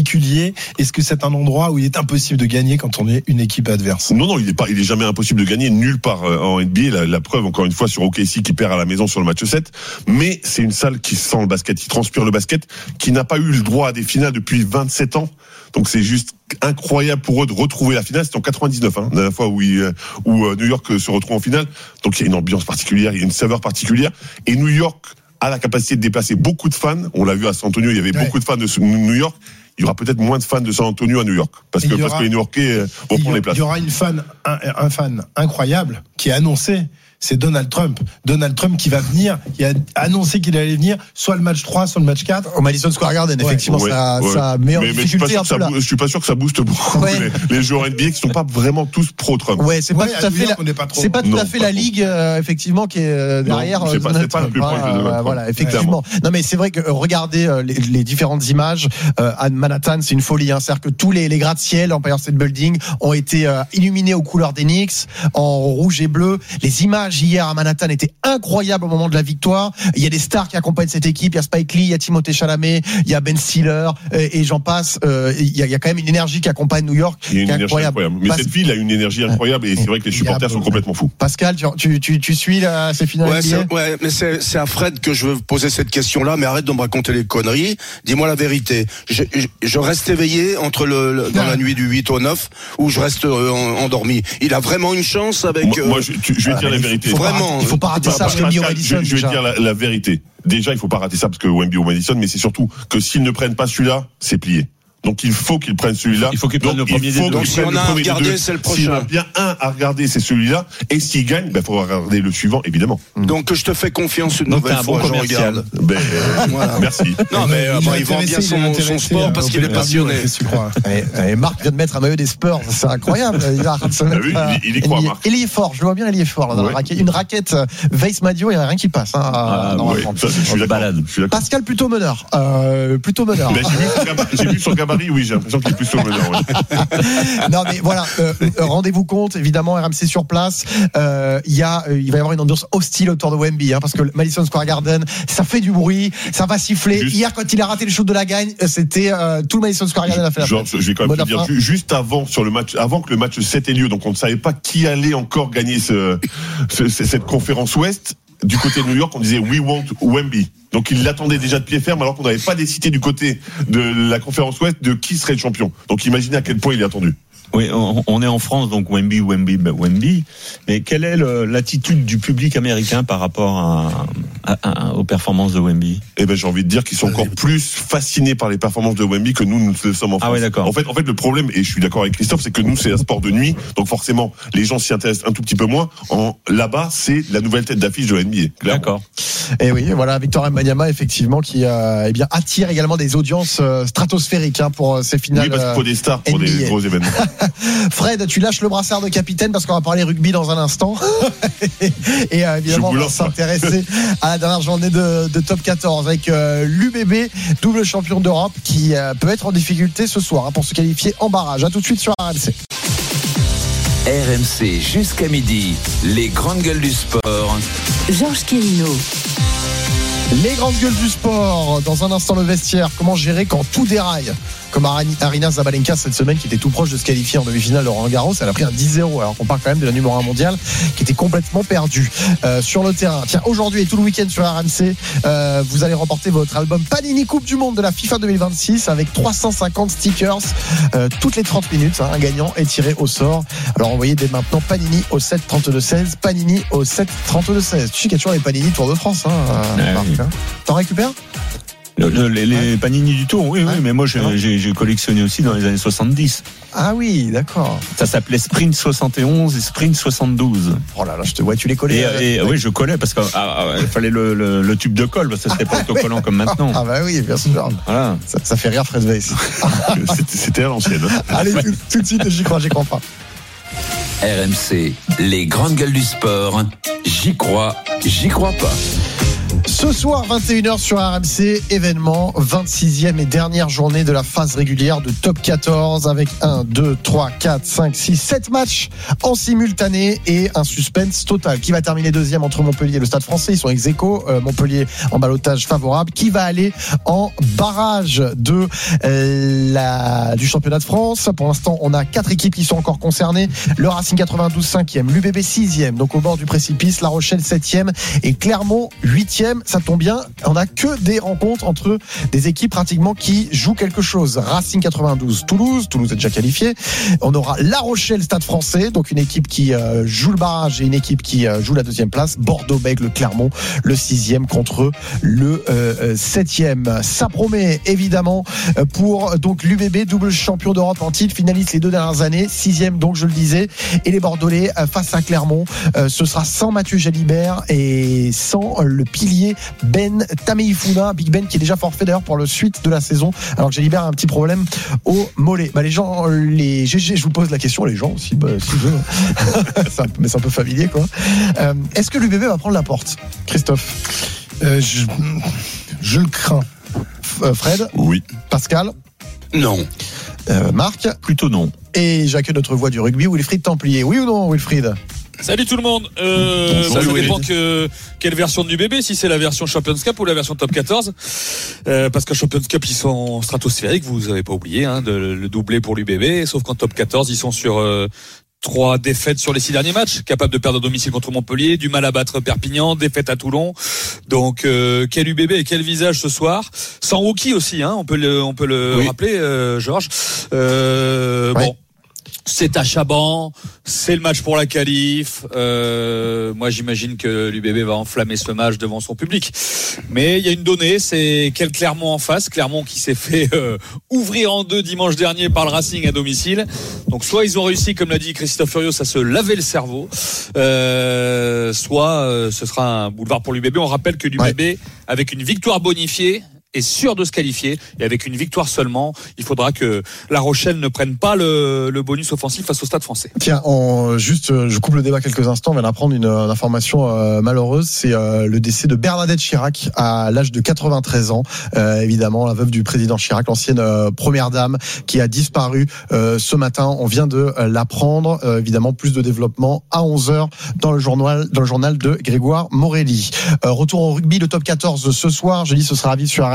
Est-ce que c'est un endroit où il est impossible de gagner quand on est une équipe adverse ? Non, non, il est pas, il est jamais impossible de gagner nulle part en N B A. La, la preuve, encore une fois, sur O K C qui perd à la maison sur le match sept. Mais c'est une salle qui sent le basket, qui transpire le basket, qui n'a pas eu le droit à des finales depuis vingt-sept ans. Donc c'est juste incroyable pour eux de retrouver la finale. C'était en quatre-vingt-dix-neuf, hein, la dernière fois où, il, où New York se retrouve en finale. Donc il y a une ambiance particulière, il y a une saveur particulière. Et New York a la capacité de déplacer beaucoup de fans. On l'a vu à San Antonio, il y avait ouais. beaucoup de fans de New York. Il y aura peut-être moins de fans de San Antonio à New York. Parce que, parce que les New-Yorkais vont prendre les places. Il y aura une fan, un, un fan incroyable qui est annoncé. C'est Donald Trump. Donald Trump qui va venir, qui a annoncé qu'il allait venir, soit le match trois, soit le match quatre. Au Madison Square Garden, ouais. effectivement, ouais, ça, ouais. ça met en mais, difficulté mais je, un peu là. Je suis pas sûr que ça booste beaucoup ouais. les, les joueurs N B A qui sont pas vraiment tous pro-Trump. Ouais, c'est pas ouais, tout à fait la, pas c'est pas tout non, à fait pas la trop. ligue, euh, effectivement, qui est derrière. Non, c'est pas, c'est pas le plus proche de Donald Trump. Voilà, effectivement. Ouais. Non, mais c'est vrai que euh, regardez euh, les, les différentes images euh, à Manhattan, c'est une folie. Hein. C'est-à-dire que tous les, les gratte-ciel Empire State Building ont été euh, illuminés aux couleurs des Knicks, en rouge et bleu. Les images hier à Manhattan étaient incroyables au moment de la victoire. Il y a des stars qui accompagnent cette équipe. Il y a Spike Lee, il y a Timothée Chalamet, il y a Ben Stiller et, et j'en passe. Euh, il, y a, il y a quand même une énergie qui accompagne New York. Il y a une qui est énergie incroyable. incroyable. Mais Pas... cette ville a une énergie incroyable et c'est vrai que les supporters sont complètement fous. Pascal, tu, tu, tu suis là, ces finales ouais, c'est, ouais, mais c'est, c'est à Fred que je veux poser cette question-là, mais arrête de me raconter les conneries. Dis-moi la vérité. Je, je, je reste éveillé entre le, le dans la nuit du huit au neuf ou je reste euh, endormi. Il a vraiment une chance avec. Moi, euh, moi je, tu, je vais ah, dire la vérité. Vraiment. Il faut pas rater ça parce que Madison. Je, je vais dire la, la vérité. Déjà, il faut pas rater ça parce que Wemby ou Madison, mais c'est surtout que s'ils ne prennent pas celui-là, c'est plié. Donc il faut qu'ils prennent celui-là. Il faut qu'ils prennent le premier des deux. Donc si on a un à regarder, c'est le prochain. S'il y en a bien un à regarder, c'est celui-là. Et s'il gagne, il ben, faut regarder le suivant, évidemment. Donc je te fais confiance une Donc, nouvelle bon fois, je regarde. Ben, euh, voilà. Merci. Non mais euh, bah, il vend bien son, son sport parce qu'il est passionné. Et, et Marc vient de mettre un maillot des Spurs, c'est incroyable. Il a de se mettre, vu, il, il est quoi, Marc? Il est fort, je le vois bien, il est fort. Là, dans ouais. la raquette. Une raquette Weiss Madio, il n'y a rien qui passe. Hein, ah, ouais. Ça, je suis d'accord. Pascal plutôt meneur. Euh, plutôt meneur. Ben, j'ai vu son gabarit, oui, j'ai l'impression qu'il est plus au meneur. Ouais. Non mais voilà, euh, rendez-vous compte, évidemment, R M C sur place. Euh, il y a, euh, il va y avoir une ambiance hostile autour de Wemby, hein, parce que Madison Square Garden, ça fait du bruit, ça va siffler. Juste. Hier, quand il a raté le shoot de la gagne, c'était euh, tout le Madison Square Garden a fait la Genre, fête. Je vais quand même te dire, juste avant sur le match, avant que le match sept ait lieu, donc on ne savait pas qui allait encore gagner ce, ce, cette conférence Ouest. Du côté de New York, on disait we want Wemby. Donc il l'attendait déjà de pied ferme, alors qu'on n'avait pas décidé du côté de la conférence Ouest de qui serait le champion. Donc imaginez à quel point il est attendu. Oui, on, on est en France, donc Wemby, Wemby, Wemby. Mais quelle est le, l'attitude du public américain par rapport à, à, à, aux performances de Wemby? Eh ben, j'ai envie de dire qu'ils sont encore plus fascinés par les performances de Wemby que nous, nous le sommes en France. Ah oui, d'accord. En fait, en fait, le problème, et je suis d'accord avec Christophe, c'est que nous, c'est un sport de nuit, donc forcément, les gens s'y intéressent un tout petit peu moins. En, là-bas, c'est la nouvelle tête d'affiche de N B A. Clairement. D'accord. Et oui, voilà, Victor Wembanyama, effectivement, qui euh, eh bien, attire également des audiences euh, stratosphériques hein, pour ces finales. Oui, parce qu'il faut des stars pour N B A. des gros événements. Fred, tu lâches le brassard de capitaine parce qu'on va parler rugby dans un instant. Et euh, évidemment, on va s'intéresser à la dernière journée de, de Top quatorze avec euh, l'U B B, double champion d'Europe, qui euh, peut être en difficulté ce soir hein, pour se qualifier en barrage. À tout de suite sur R M C. R M C jusqu'à midi, les grandes gueules du sport. Georges Quirino. Les grandes gueules du sport. Dans un instant, le vestiaire. Comment gérer quand tout déraille? Comme Arina Zabalenka cette semaine, qui était tout proche de se qualifier en demi-finale de Roland Garros, elle a pris un dix zéro, alors qu'on parle quand même de la numéro un mondiale qui était complètement perdue euh, sur le terrain. Tiens, aujourd'hui et tout le week-end sur R M C, euh, vous allez remporter votre album Panini Coupe du Monde de la FIFA deux mille vingt-six avec trois cent cinquante stickers euh, toutes les trente minutes. Hein, un gagnant est tiré au sort. Alors envoyez dès maintenant Panini au sept trente-deux seize, Panini au sept trente-deux seize. Tu sais qu'il y a toujours les Panini Tour de France. Hein, ouais, Marc, oui. hein. T'en récupères? Le, le, les, les Panini du Tour, oui, ouais. oui, mais moi j'ai, j'ai, j'ai collectionné aussi dans les années soixante-dix. Ah oui, d'accord. Ça s'appelait Sprint soixante et onze et Sprint soixante-douze. Oh là là, je te vois, tu les collais. Et, euh, et oui, je collais parce qu'il ah, ah, fallait le, le, le tube de colle, parce que c'était pas autocollant comme maintenant. Ah bah oui, bien sûr. Voilà. Ça, ça fait rire Fred Weiss. c'était, c'était à l'ancienne. Allez, tout, tout de suite, j'y crois, j'y crois pas. R M C, les grandes gueules du sport. J'y crois, j'y crois pas. Ce soir, vingt et une heures sur R M C, événement, vingt-sixième et dernière journée de la phase régulière de Top quatorze avec un, deux, trois, quatre, cinq, six, sept matchs en simultané et un suspense total. Qui va terminer deuxième entre Montpellier et le Stade Français? Ils sont ex aequo. Euh, Montpellier en ballottage favorable. Qui va aller en barrage de euh, la, du championnat de France? Pour l'instant, on a quatre équipes qui sont encore concernées. Le Racing quatre-vingt-douze cinquième, l'U B B sixième, donc au bord du précipice, La Rochelle septième et Clermont huitième. Ça tombe bien, on n'a que des rencontres entre des équipes pratiquement qui jouent quelque chose. Racing quatre-vingt-douze, Toulouse, Toulouse est déjà qualifié. On aura La Rochelle, Stade Français, donc une équipe qui euh, joue le barrage et une équipe qui euh, joue la deuxième place. Bordeaux-Bègles, Clermont, le sixième contre le euh, septième. Ça promet évidemment pour donc l'U B B, double champion d'Europe en titre, finaliste les deux dernières années, sixième donc je le disais, et les Bordelais face à Clermont. Euh, ce sera sans Mathieu Jalibert et sans le pilier Ben Tameifuna, Big Ben qui est déjà forfait d'ailleurs pour le suite de la saison, alors que Jalibert a un petit problème au mollet. Bah les gens, les G G, je vous pose la question, les gens aussi, bah, si je veux. c'est un, mais c'est un peu familier quoi. Euh, est-ce que l'U B B va prendre la porte, Christophe? euh, je, je le crains. Euh, Fred? Oui. Pascal? Non. Euh, Marc? Plutôt non. Et j'accueille notre voix du rugby, Wilfried Templier. Oui ou non, Wilfried? Salut tout le monde. Euh, Bonjour, ça Louis. dépend que quelle version du bébé, si c'est la version Champions Cup ou la version Top quatorze. Euh, parce qu'en Champions Cup ils sont stratosphériques, vous avez pas oublié, hein, de le doubler pour l'U B B. Sauf qu'en Top quatorze ils sont sur euh, trois défaites sur les six derniers matchs, capables de perdre à domicile contre Montpellier, du mal à battre Perpignan, défaite à Toulon. Donc euh, quel U B B et quel visage ce soir. Sans Wookie aussi, hein, on peut le, on peut le Oui. rappeler, euh, Georges. Euh, Ouais. Bon. C'est à Chaban, c'est le match pour la qualif. Euh, moi, j'imagine que l'U B B va enflammer ce match devant son public. Mais il y a une donnée, c'est quel Clermont en face. Clermont qui s'est fait euh, ouvrir en deux dimanche dernier par le Racing à domicile. Donc, soit ils ont réussi, comme l'a dit Christophe Furios, à se laver le cerveau, euh, soit euh, ce sera un boulevard pour l'U B B. On rappelle que l'U B B, ouais. avec une victoire bonifiée, est sûr de se qualifier, et avec une victoire seulement, il faudra que La Rochelle ne prenne pas le, le bonus offensif face au Stade Français. Tiens, on, juste, je coupe le débat quelques instants, on vient d'apprendre une, une information euh, malheureuse, c'est euh, le décès de Bernadette Chirac à l'âge de quatre-vingt-treize ans, euh, évidemment, la veuve du président Chirac, l'ancienne euh, première dame, qui a disparu euh, ce matin. On vient de euh, l'apprendre, euh, évidemment, plus de développement à onze heures dans le journal, dans le journal de Grégoire Morelli. Euh, retour au rugby, le top quatorze ce soir, je dis ce sera à vivre sur R M C.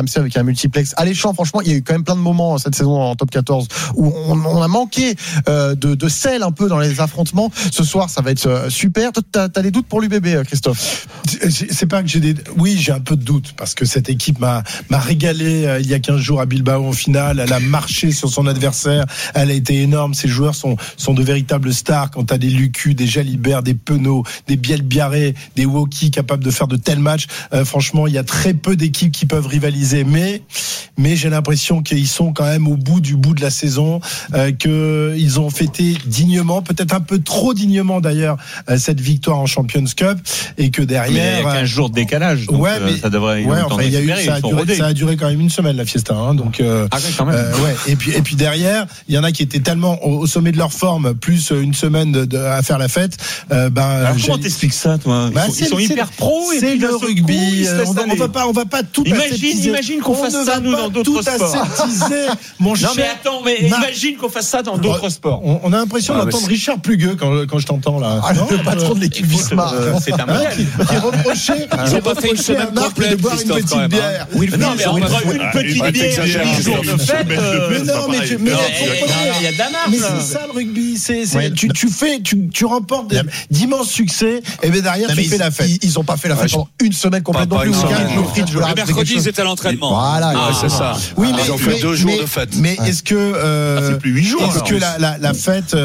M C avec un multiplex alléchant. Franchement, il y a eu quand même plein de moments cette saison en top quatorze où on, on a manqué euh, de, de sel un peu dans les affrontements. Ce soir, ça va être euh, super. Toi, t'as, t'as des doutes pour l'U B B, Christophe? C'est pas que j'ai des. Oui, j'ai un peu de doute parce que cette équipe m'a m'a régalé euh, il y a quinze jours à Bilbao en finale. Elle a marché sur son adversaire. Elle a été énorme. Ces joueurs sont sont de véritables stars. Quand t'as des Lucu, des Jalibert, des Penaud, des Bielbiaré, des Woki capables de faire de tels matchs, euh, franchement, il y a très peu d'équipes qui peuvent rivaliser. Mais mais j'ai l'impression qu'ils sont quand même au bout du bout de la saison, euh, que ils ont fêté dignement, peut-être un peu trop dignement d'ailleurs, euh, cette victoire en Champions Cup, et que derrière. Mais il y a quinze jours de décalage. Donc ouais, mais ça devrait. Ouais, enfin, il y a eu, ça, a duré, ça a duré quand même une semaine la fiesta, hein, donc. Euh, ah oui, quand même. Euh, ouais. Et puis et puis derrière, il y en a qui étaient tellement au, au sommet de leur forme, plus une semaine de, de, à faire la fête. Euh, ben. Alors, comment t'expliques ça, toi? Ils bah, sont, ils sont hyper pros. Et c'est puis le rugby. Coup, on, va, on va pas, on va pas tout. Imagine, imagine qu'on fasse ça nous dans d'autres sports. Mon non mais attends, mais Ma... imagine qu'on fasse ça dans d'autres sports. On, on a l'impression ah, d'entendre Richard Plugueux quand, quand je t'entends là. Ah, non, le patron de l'équipe Visma. C'est un modèle. Qui reprochait, qui reprochait à Marc de boire une petite bière. Non mais entre une petite bière et un jour de fête. Mais non, mais il y a de la marge. Mais c'est ça le rugby. Tu fais, tu remportes d'immenses succès et bien derrière tu fais la fête. Ils ont pas fait la fête pendant une semaine complète non plus. Le mercredi ils étaient à l'entraînement. Voilà, c'est ça. Oui, mais ils ont fait deux jours de fête. Mais est-ce que ça fait plus huit jours. Est-ce que la la la fête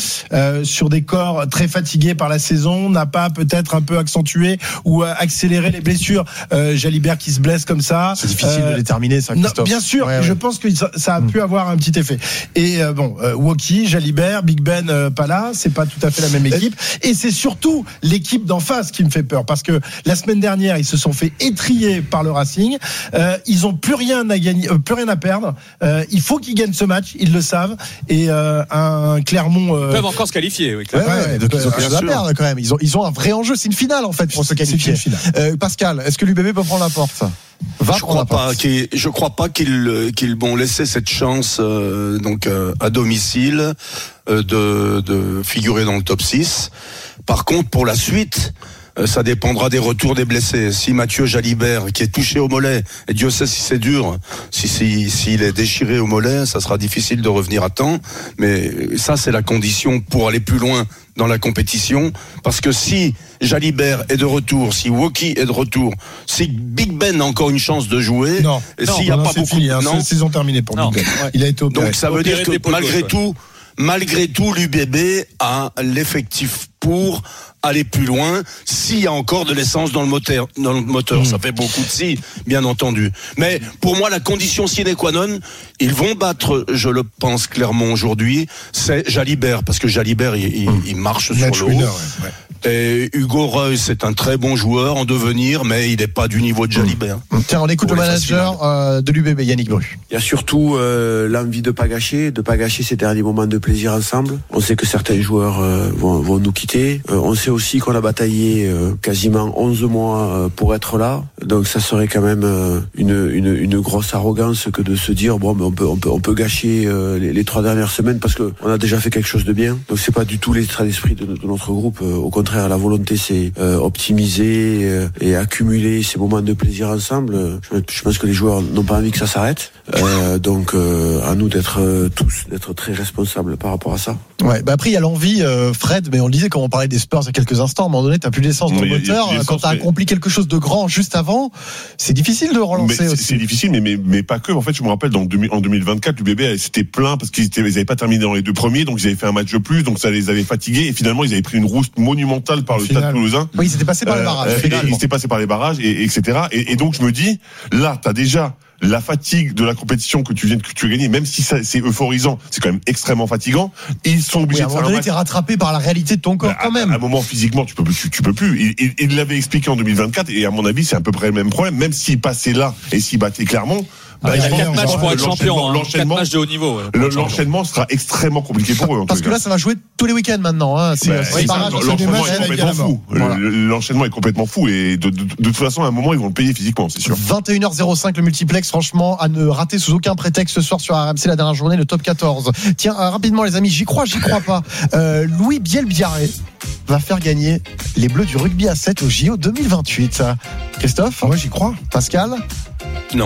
sur des corps très fatigués par la saison n'a pas peut-être un peu accentué ou accéléré les blessures? Jalibert qui se blesse comme ça. C'est difficile de déterminer ça, Christophe. Non, bien sûr, ouais, ouais. Je pense que ça, ça a pu avoir un petit effet. Et euh, bon, euh, Woki, Jalibert, Big Ben, euh, pas là, c'est pas tout à fait la même équipe. Et c'est surtout l'équipe d'en face qui me fait peur, parce que la semaine dernière, ils se sont fait étrier par le Racing. Euh, ils ont plus rien à gagner, euh, plus rien à perdre. Euh, il faut qu'ils gagnent ce match, ils le savent. Et euh, un Clermont euh... ils peuvent encore se qualifier. Oui, ouais, ouais, donc ils ont quelque chose à perdre quand même. Ils ont, ils ont un vrai enjeu. C'est une finale en fait pour se qualifier. Euh, Pascal, est-ce que l'U B B peut prendre la porte? Va je crois pas qu'il, je crois pas qu'ils qu'ils vont laisser cette chance euh, donc euh, à domicile euh, de de figurer dans le top six. Par contre, pour la suite, euh, ça dépendra des retours des blessés. Si Mathieu Jalibert, qui est touché au mollet, et Dieu sait si c'est dur, si si s'il est déchiré au mollet, ça sera difficile de revenir à temps. Mais ça, c'est la condition pour aller plus loin dans la compétition, parce que si Jalibert est de retour, si Woki est de retour, si Big Ben a encore une chance de jouer, non, et non, s'il n'y a non, pas c'est beaucoup fini, de hein, non, c'est saison terminée pour non. Big Ben. Il a été opéré. Donc ça veut dire que malgré tout, malgré tout, l'U B B a l'effectif pour aller plus loin s'il y a encore de l'essence dans le moteur. Dans le moteur, mmh. Ça fait beaucoup de si, bien entendu. Mais pour moi, la condition sine qua non, ils vont battre, je le pense clairement aujourd'hui, c'est Jalibert, parce que Jalibert, il, il, il marche Match sur l'eau. Winner, ouais, ouais. Et Hugo Reus, c'est un très bon joueur en devenir, mais il n'est pas du niveau de Jalibert. Mmh. Tiens, on écoute le manager euh, de l'U B B, Yannick Bru. Il y a surtout euh, l'envie de pas gâcher, de pas gâcher ces derniers moments de plaisir ensemble. On sait que certains joueurs euh, vont, vont nous quitter. Euh, on sait aussi qu'on a bataillé euh, quasiment onze mois euh, pour être là. Donc ça serait quand même euh, une, une, une grosse arrogance que de se dire bon, mais on peut, on peut, on peut gâcher euh, les, les trois dernières semaines parce que on a déjà fait quelque chose de bien. Donc c'est pas du tout l'état d'esprit de, de notre groupe. Euh, au contraire, la volonté c'est euh, optimiser euh, et accumuler ces moments de plaisir ensemble. Je, je pense que les joueurs n'ont pas envie que ça s'arrête. Euh, donc euh, à nous d'être euh, tous d'être très responsables par rapport à ça. Ouais, bah après il y a l'envie, euh, Fred, mais on le disait quand on parlait des Spurs il y a quelques instants, à un moment donné t'as plus d'essence dans le moteur, quand t'as accompli quelque chose de grand juste avant, c'est difficile de relancer mais aussi. C'est difficile, mais, mais mais pas que. En fait, je me rappelle dans en deux mille vingt-quatre, l'U B B s'était plein parce qu'ils étaient, ils avaient pas terminé dans les deux premiers, donc ils avaient fait un match de plus, donc ça les avait fatigués et finalement ils avaient pris une rouste monumentale par le Stade Toulousain. Oui, ils s'étaient passés par les barrages. Euh, ils s'étaient passés par les barrages et, et etc. Et, et donc je me dis, là, t'as déjà la fatigue de la compétition que tu viens de que tu as gagné, même si ça, c'est euphorisant, c'est quand même extrêmement fatigant. Ils sont obligés oui, de faire un moment donné, t'es rattrapé par la réalité de ton corps bah, quand même. À un moment, physiquement, tu peux tu, tu peux plus. Il, il, il l'avait expliqué en deux mille vingt-quatre et à mon avis, c'est à peu près le même problème. Même s'il passait là et s'il battait Clermont, bah, il y a quatre matchs pour être champion, hein. quatre matchs de haut niveau. Ouais, le, l'enchaînement sera extrêmement compliqué pour eux. En Parce tout que cas. là, ça va jouer tous les week-ends maintenant. Hein. C'est, bah, c'est oui, barrage, l'enchaînement est complètement fou. Voilà. L'enchaînement est complètement fou et de, de, de, de toute façon, à un moment, ils vont le payer physiquement, c'est sûr. vingt et une heures zéro cinq le multiplex, franchement, à ne rater sous aucun prétexte ce soir sur R M C, la dernière journée, le top quatorze. Tiens, euh, rapidement les amis, j'y crois, j'y crois pas. Euh, Louis Bielbiaré va faire gagner les Bleus du rugby à sept au J O deux mille vingt-huit. Christophe ? Moi, j'y crois. Pascal ? Non.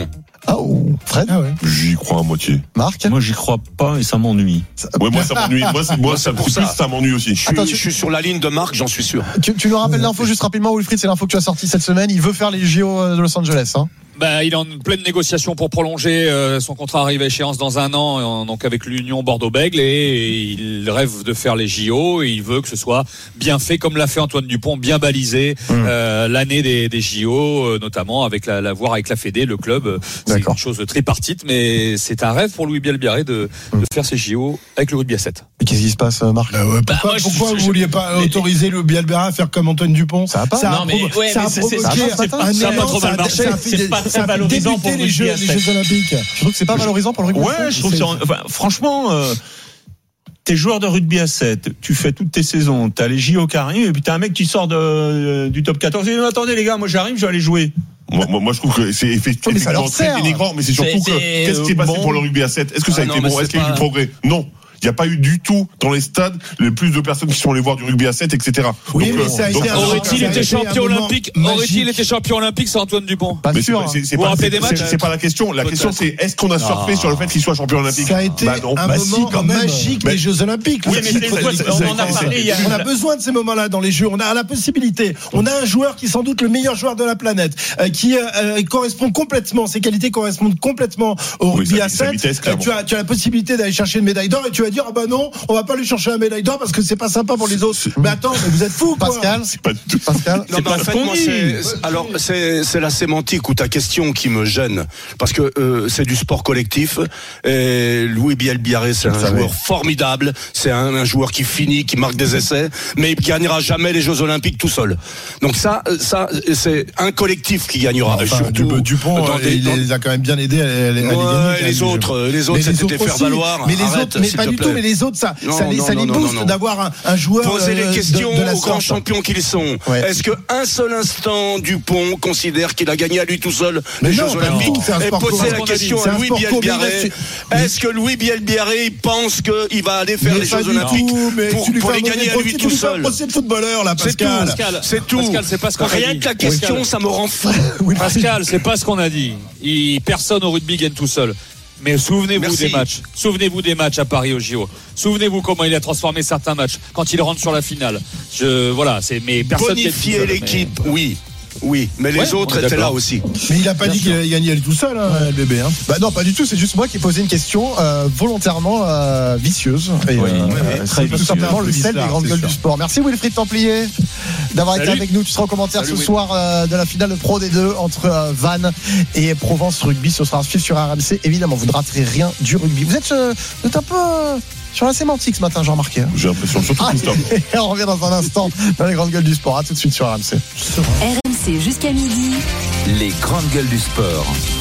Ah, oh, Fred ah ouais. J'y crois à moitié. Marc? Moi, j'y crois pas et ça m'ennuie. Ouais, moi, ça m'ennuie. Moi, c'est, moi, ça, pour plus, ça. ça m'ennuie aussi. Je suis, Attends, tu- je suis sur la ligne de Marc, j'en suis sûr. Tu, tu nous rappelles l'info juste rapidement, Wilfried, c'est l'info que tu as sortie cette semaine. Il veut faire les J O de Los Angeles. Hein. Bah, il est en pleine négociation pour prolonger. Euh, son contrat arrive à échéance dans un an, euh, donc avec l'Union Bordeaux-Bègles, et il rêve de faire les J O. Et il veut que ce soit bien fait, comme l'a fait Antoine Dupont, bien balisé mmh. euh, l'année des, des J O, euh, notamment avec la, la voir avec la Fédé, le club. C'est D'accord. une chose tripartite, mais c'est un rêve pour Louis Bielbiarré de, mmh. de faire ses J O avec le rugby à sept. Mais qu'est-ce qui se passe, Marc? euh, ouais, Pourquoi, bah, pourquoi je, je, vous vouliez pas mais, autoriser le Bielbiarré à faire comme Antoine Dupont? Ça va pas. Ça a non, mais provo- ouais, ça mais a c'est, provoqué c'est, un ça a pas trop mal marché. C'est pas très valorisant pour les Jeux, les Jeux Olympiques. Je trouve que c'est pas valorisant pour le rugby. Ouais, je trouve que c'est, enfin, franchement, euh, t'es joueur de rugby à sept, tu fais toutes tes saisons, t'as les J O qui arrivent, et puis t'as un mec qui sort de, du top quatorze, et dit, attendez les gars, moi j'arrive, je vais aller jouer. Moi, moi, moi, je trouve que c'est effectivement très dénigrant, mais c'est surtout c'est, que c'est qu'est-ce qui s'est passé bon. pour le rugby à sept? Est-ce que ça ah a non, été bon? Est-ce qu'il y a eu du progrès? Non. Il n'y a pas eu du tout dans les stades le plus de personnes qui sont allées voir du rugby à sept, et cetera. Oui, donc, mais ça a donc, été un aurait-il été champion olympique? Aurait-il été champion olympique sans Antoine Dupont? Pas mais sûr. c'est, c'est, c'est, Vous pas, rappelez c'est, des matchs? c'est, c'est pas la question. La Peut-être. question, c'est est-ce qu'on a surfé Ah. sur le fait qu'il soit champion olympique? Ça a été bah non. un Bah moment si, quand même. magique Mais- des Jeux Olympiques. Oui, Le mais titre c'est- de- c'est- on en a parlé il y a- On a besoin de ces moments-là dans les Jeux. On a la possibilité. On a un joueur qui est sans doute le meilleur joueur de la planète, euh, qui euh, correspond complètement, ses qualités correspondent complètement au Oui, rugby sa- à sa sept. vitesse, Euh, clairement. tu as, tu as la possibilité d'aller chercher une médaille d'or et tu vas dire ah bah non, on va pas lui chercher la médaille d'or parce que c'est pas sympa pour les autres. Mais attends, mais vous êtes fous, quoi. Pascal, C'est pas du tout. Pascal. Non, mais en fait, moi, c'est, alors, c'est, c'est la sémantique ou ta question qui me gêne. Parce que euh, c'est du sport collectif. Et Louis Bielbiarré, c'est un joueur formidable. C'est un, un joueur qui finit, qui marque des essais, mais il gagnera jamais les Jeux Olympiques tout seul. Donc ça, ça, c'est un collectif qui gagnera. Enfin, surtout Dupont, dans des- il dans- les a quand même bien aidés à, à, à les Ouais, gagner. quand les même, les autres, Jeux. les autres, Mais c'était autres faire aussi. valoir. Mais les Arrête, autres, mais s'il pas te du plaît. tout. Mais les autres, ça, Non, ça, les, non, ça non, les non, booste non, non. d'avoir un, un joueur. Posez euh, les questions de, de la aux grands sorte. champions qu'ils sont. Ouais. Est-ce que un seul instant Dupont considère qu'il a gagné à lui tout seul Mais les non, Jeux pas du Olympiques? tout, c'est un Et sport posez commun. la question C'est à un Louis sport Bielbiarré. commun. Est-ce que Louis Bielbiaré pense qu'il va aller faire Mais les pas Jeux du Olympiques tout, mais pour, tu lui pour fais les un gagner à mauvais lui procès, tout tu lui fais un seul? procès de footballeur là, C'est tout. Pascal. Pascal, C'est tout. Pascal, c'est pas ce qu'on a Rien dit. que la question, Pascal. ça me rend fou. Pascal, c'est pas ce qu'on a dit. Il, personne au rugby gagne tout seul. Mais souvenez-vous Merci. des matchs. Souvenez-vous des matchs à Paris au J O. Souvenez-vous comment il a transformé certains matchs quand il rentre sur la finale. Je, voilà, c'est, mais personne gagne tout Bonifier seul, l'équipe, mais- oui. Oui, mais les Ouais, on autres est étaient là d'accord. aussi. Mais il a pas dit qu'il allait gagner tout seul, hein, le bébé. Hein. Bah non, pas du tout. C'est juste moi qui ai posé une question euh, volontairement euh, vicieuse. Et, Oui, euh, ouais, c'est très tout vicieuse. simplement le C'est sel des sûr, grandes c'est gueules sûr. du sport. Merci Wilfried Templier d'avoir été Salut. avec nous. Tu seras en commentaire Salut, ce Will. soir euh, de la finale de Pro D deux entre euh, Vannes et Provence Rugby. Ce sera un suivi sur R M C. Évidemment, vous ne raterez rien du rugby. Vous êtes, euh, vous êtes un peu euh, sur la sémantique ce matin, j'ai remarqué. Hein. J'ai l'impression, surtout Ah, Christophe. et on revient dans un instant dans les grandes gueules du sport. À tout de suite sur R M C. R M C jusqu'à midi. Les grandes gueules du sport.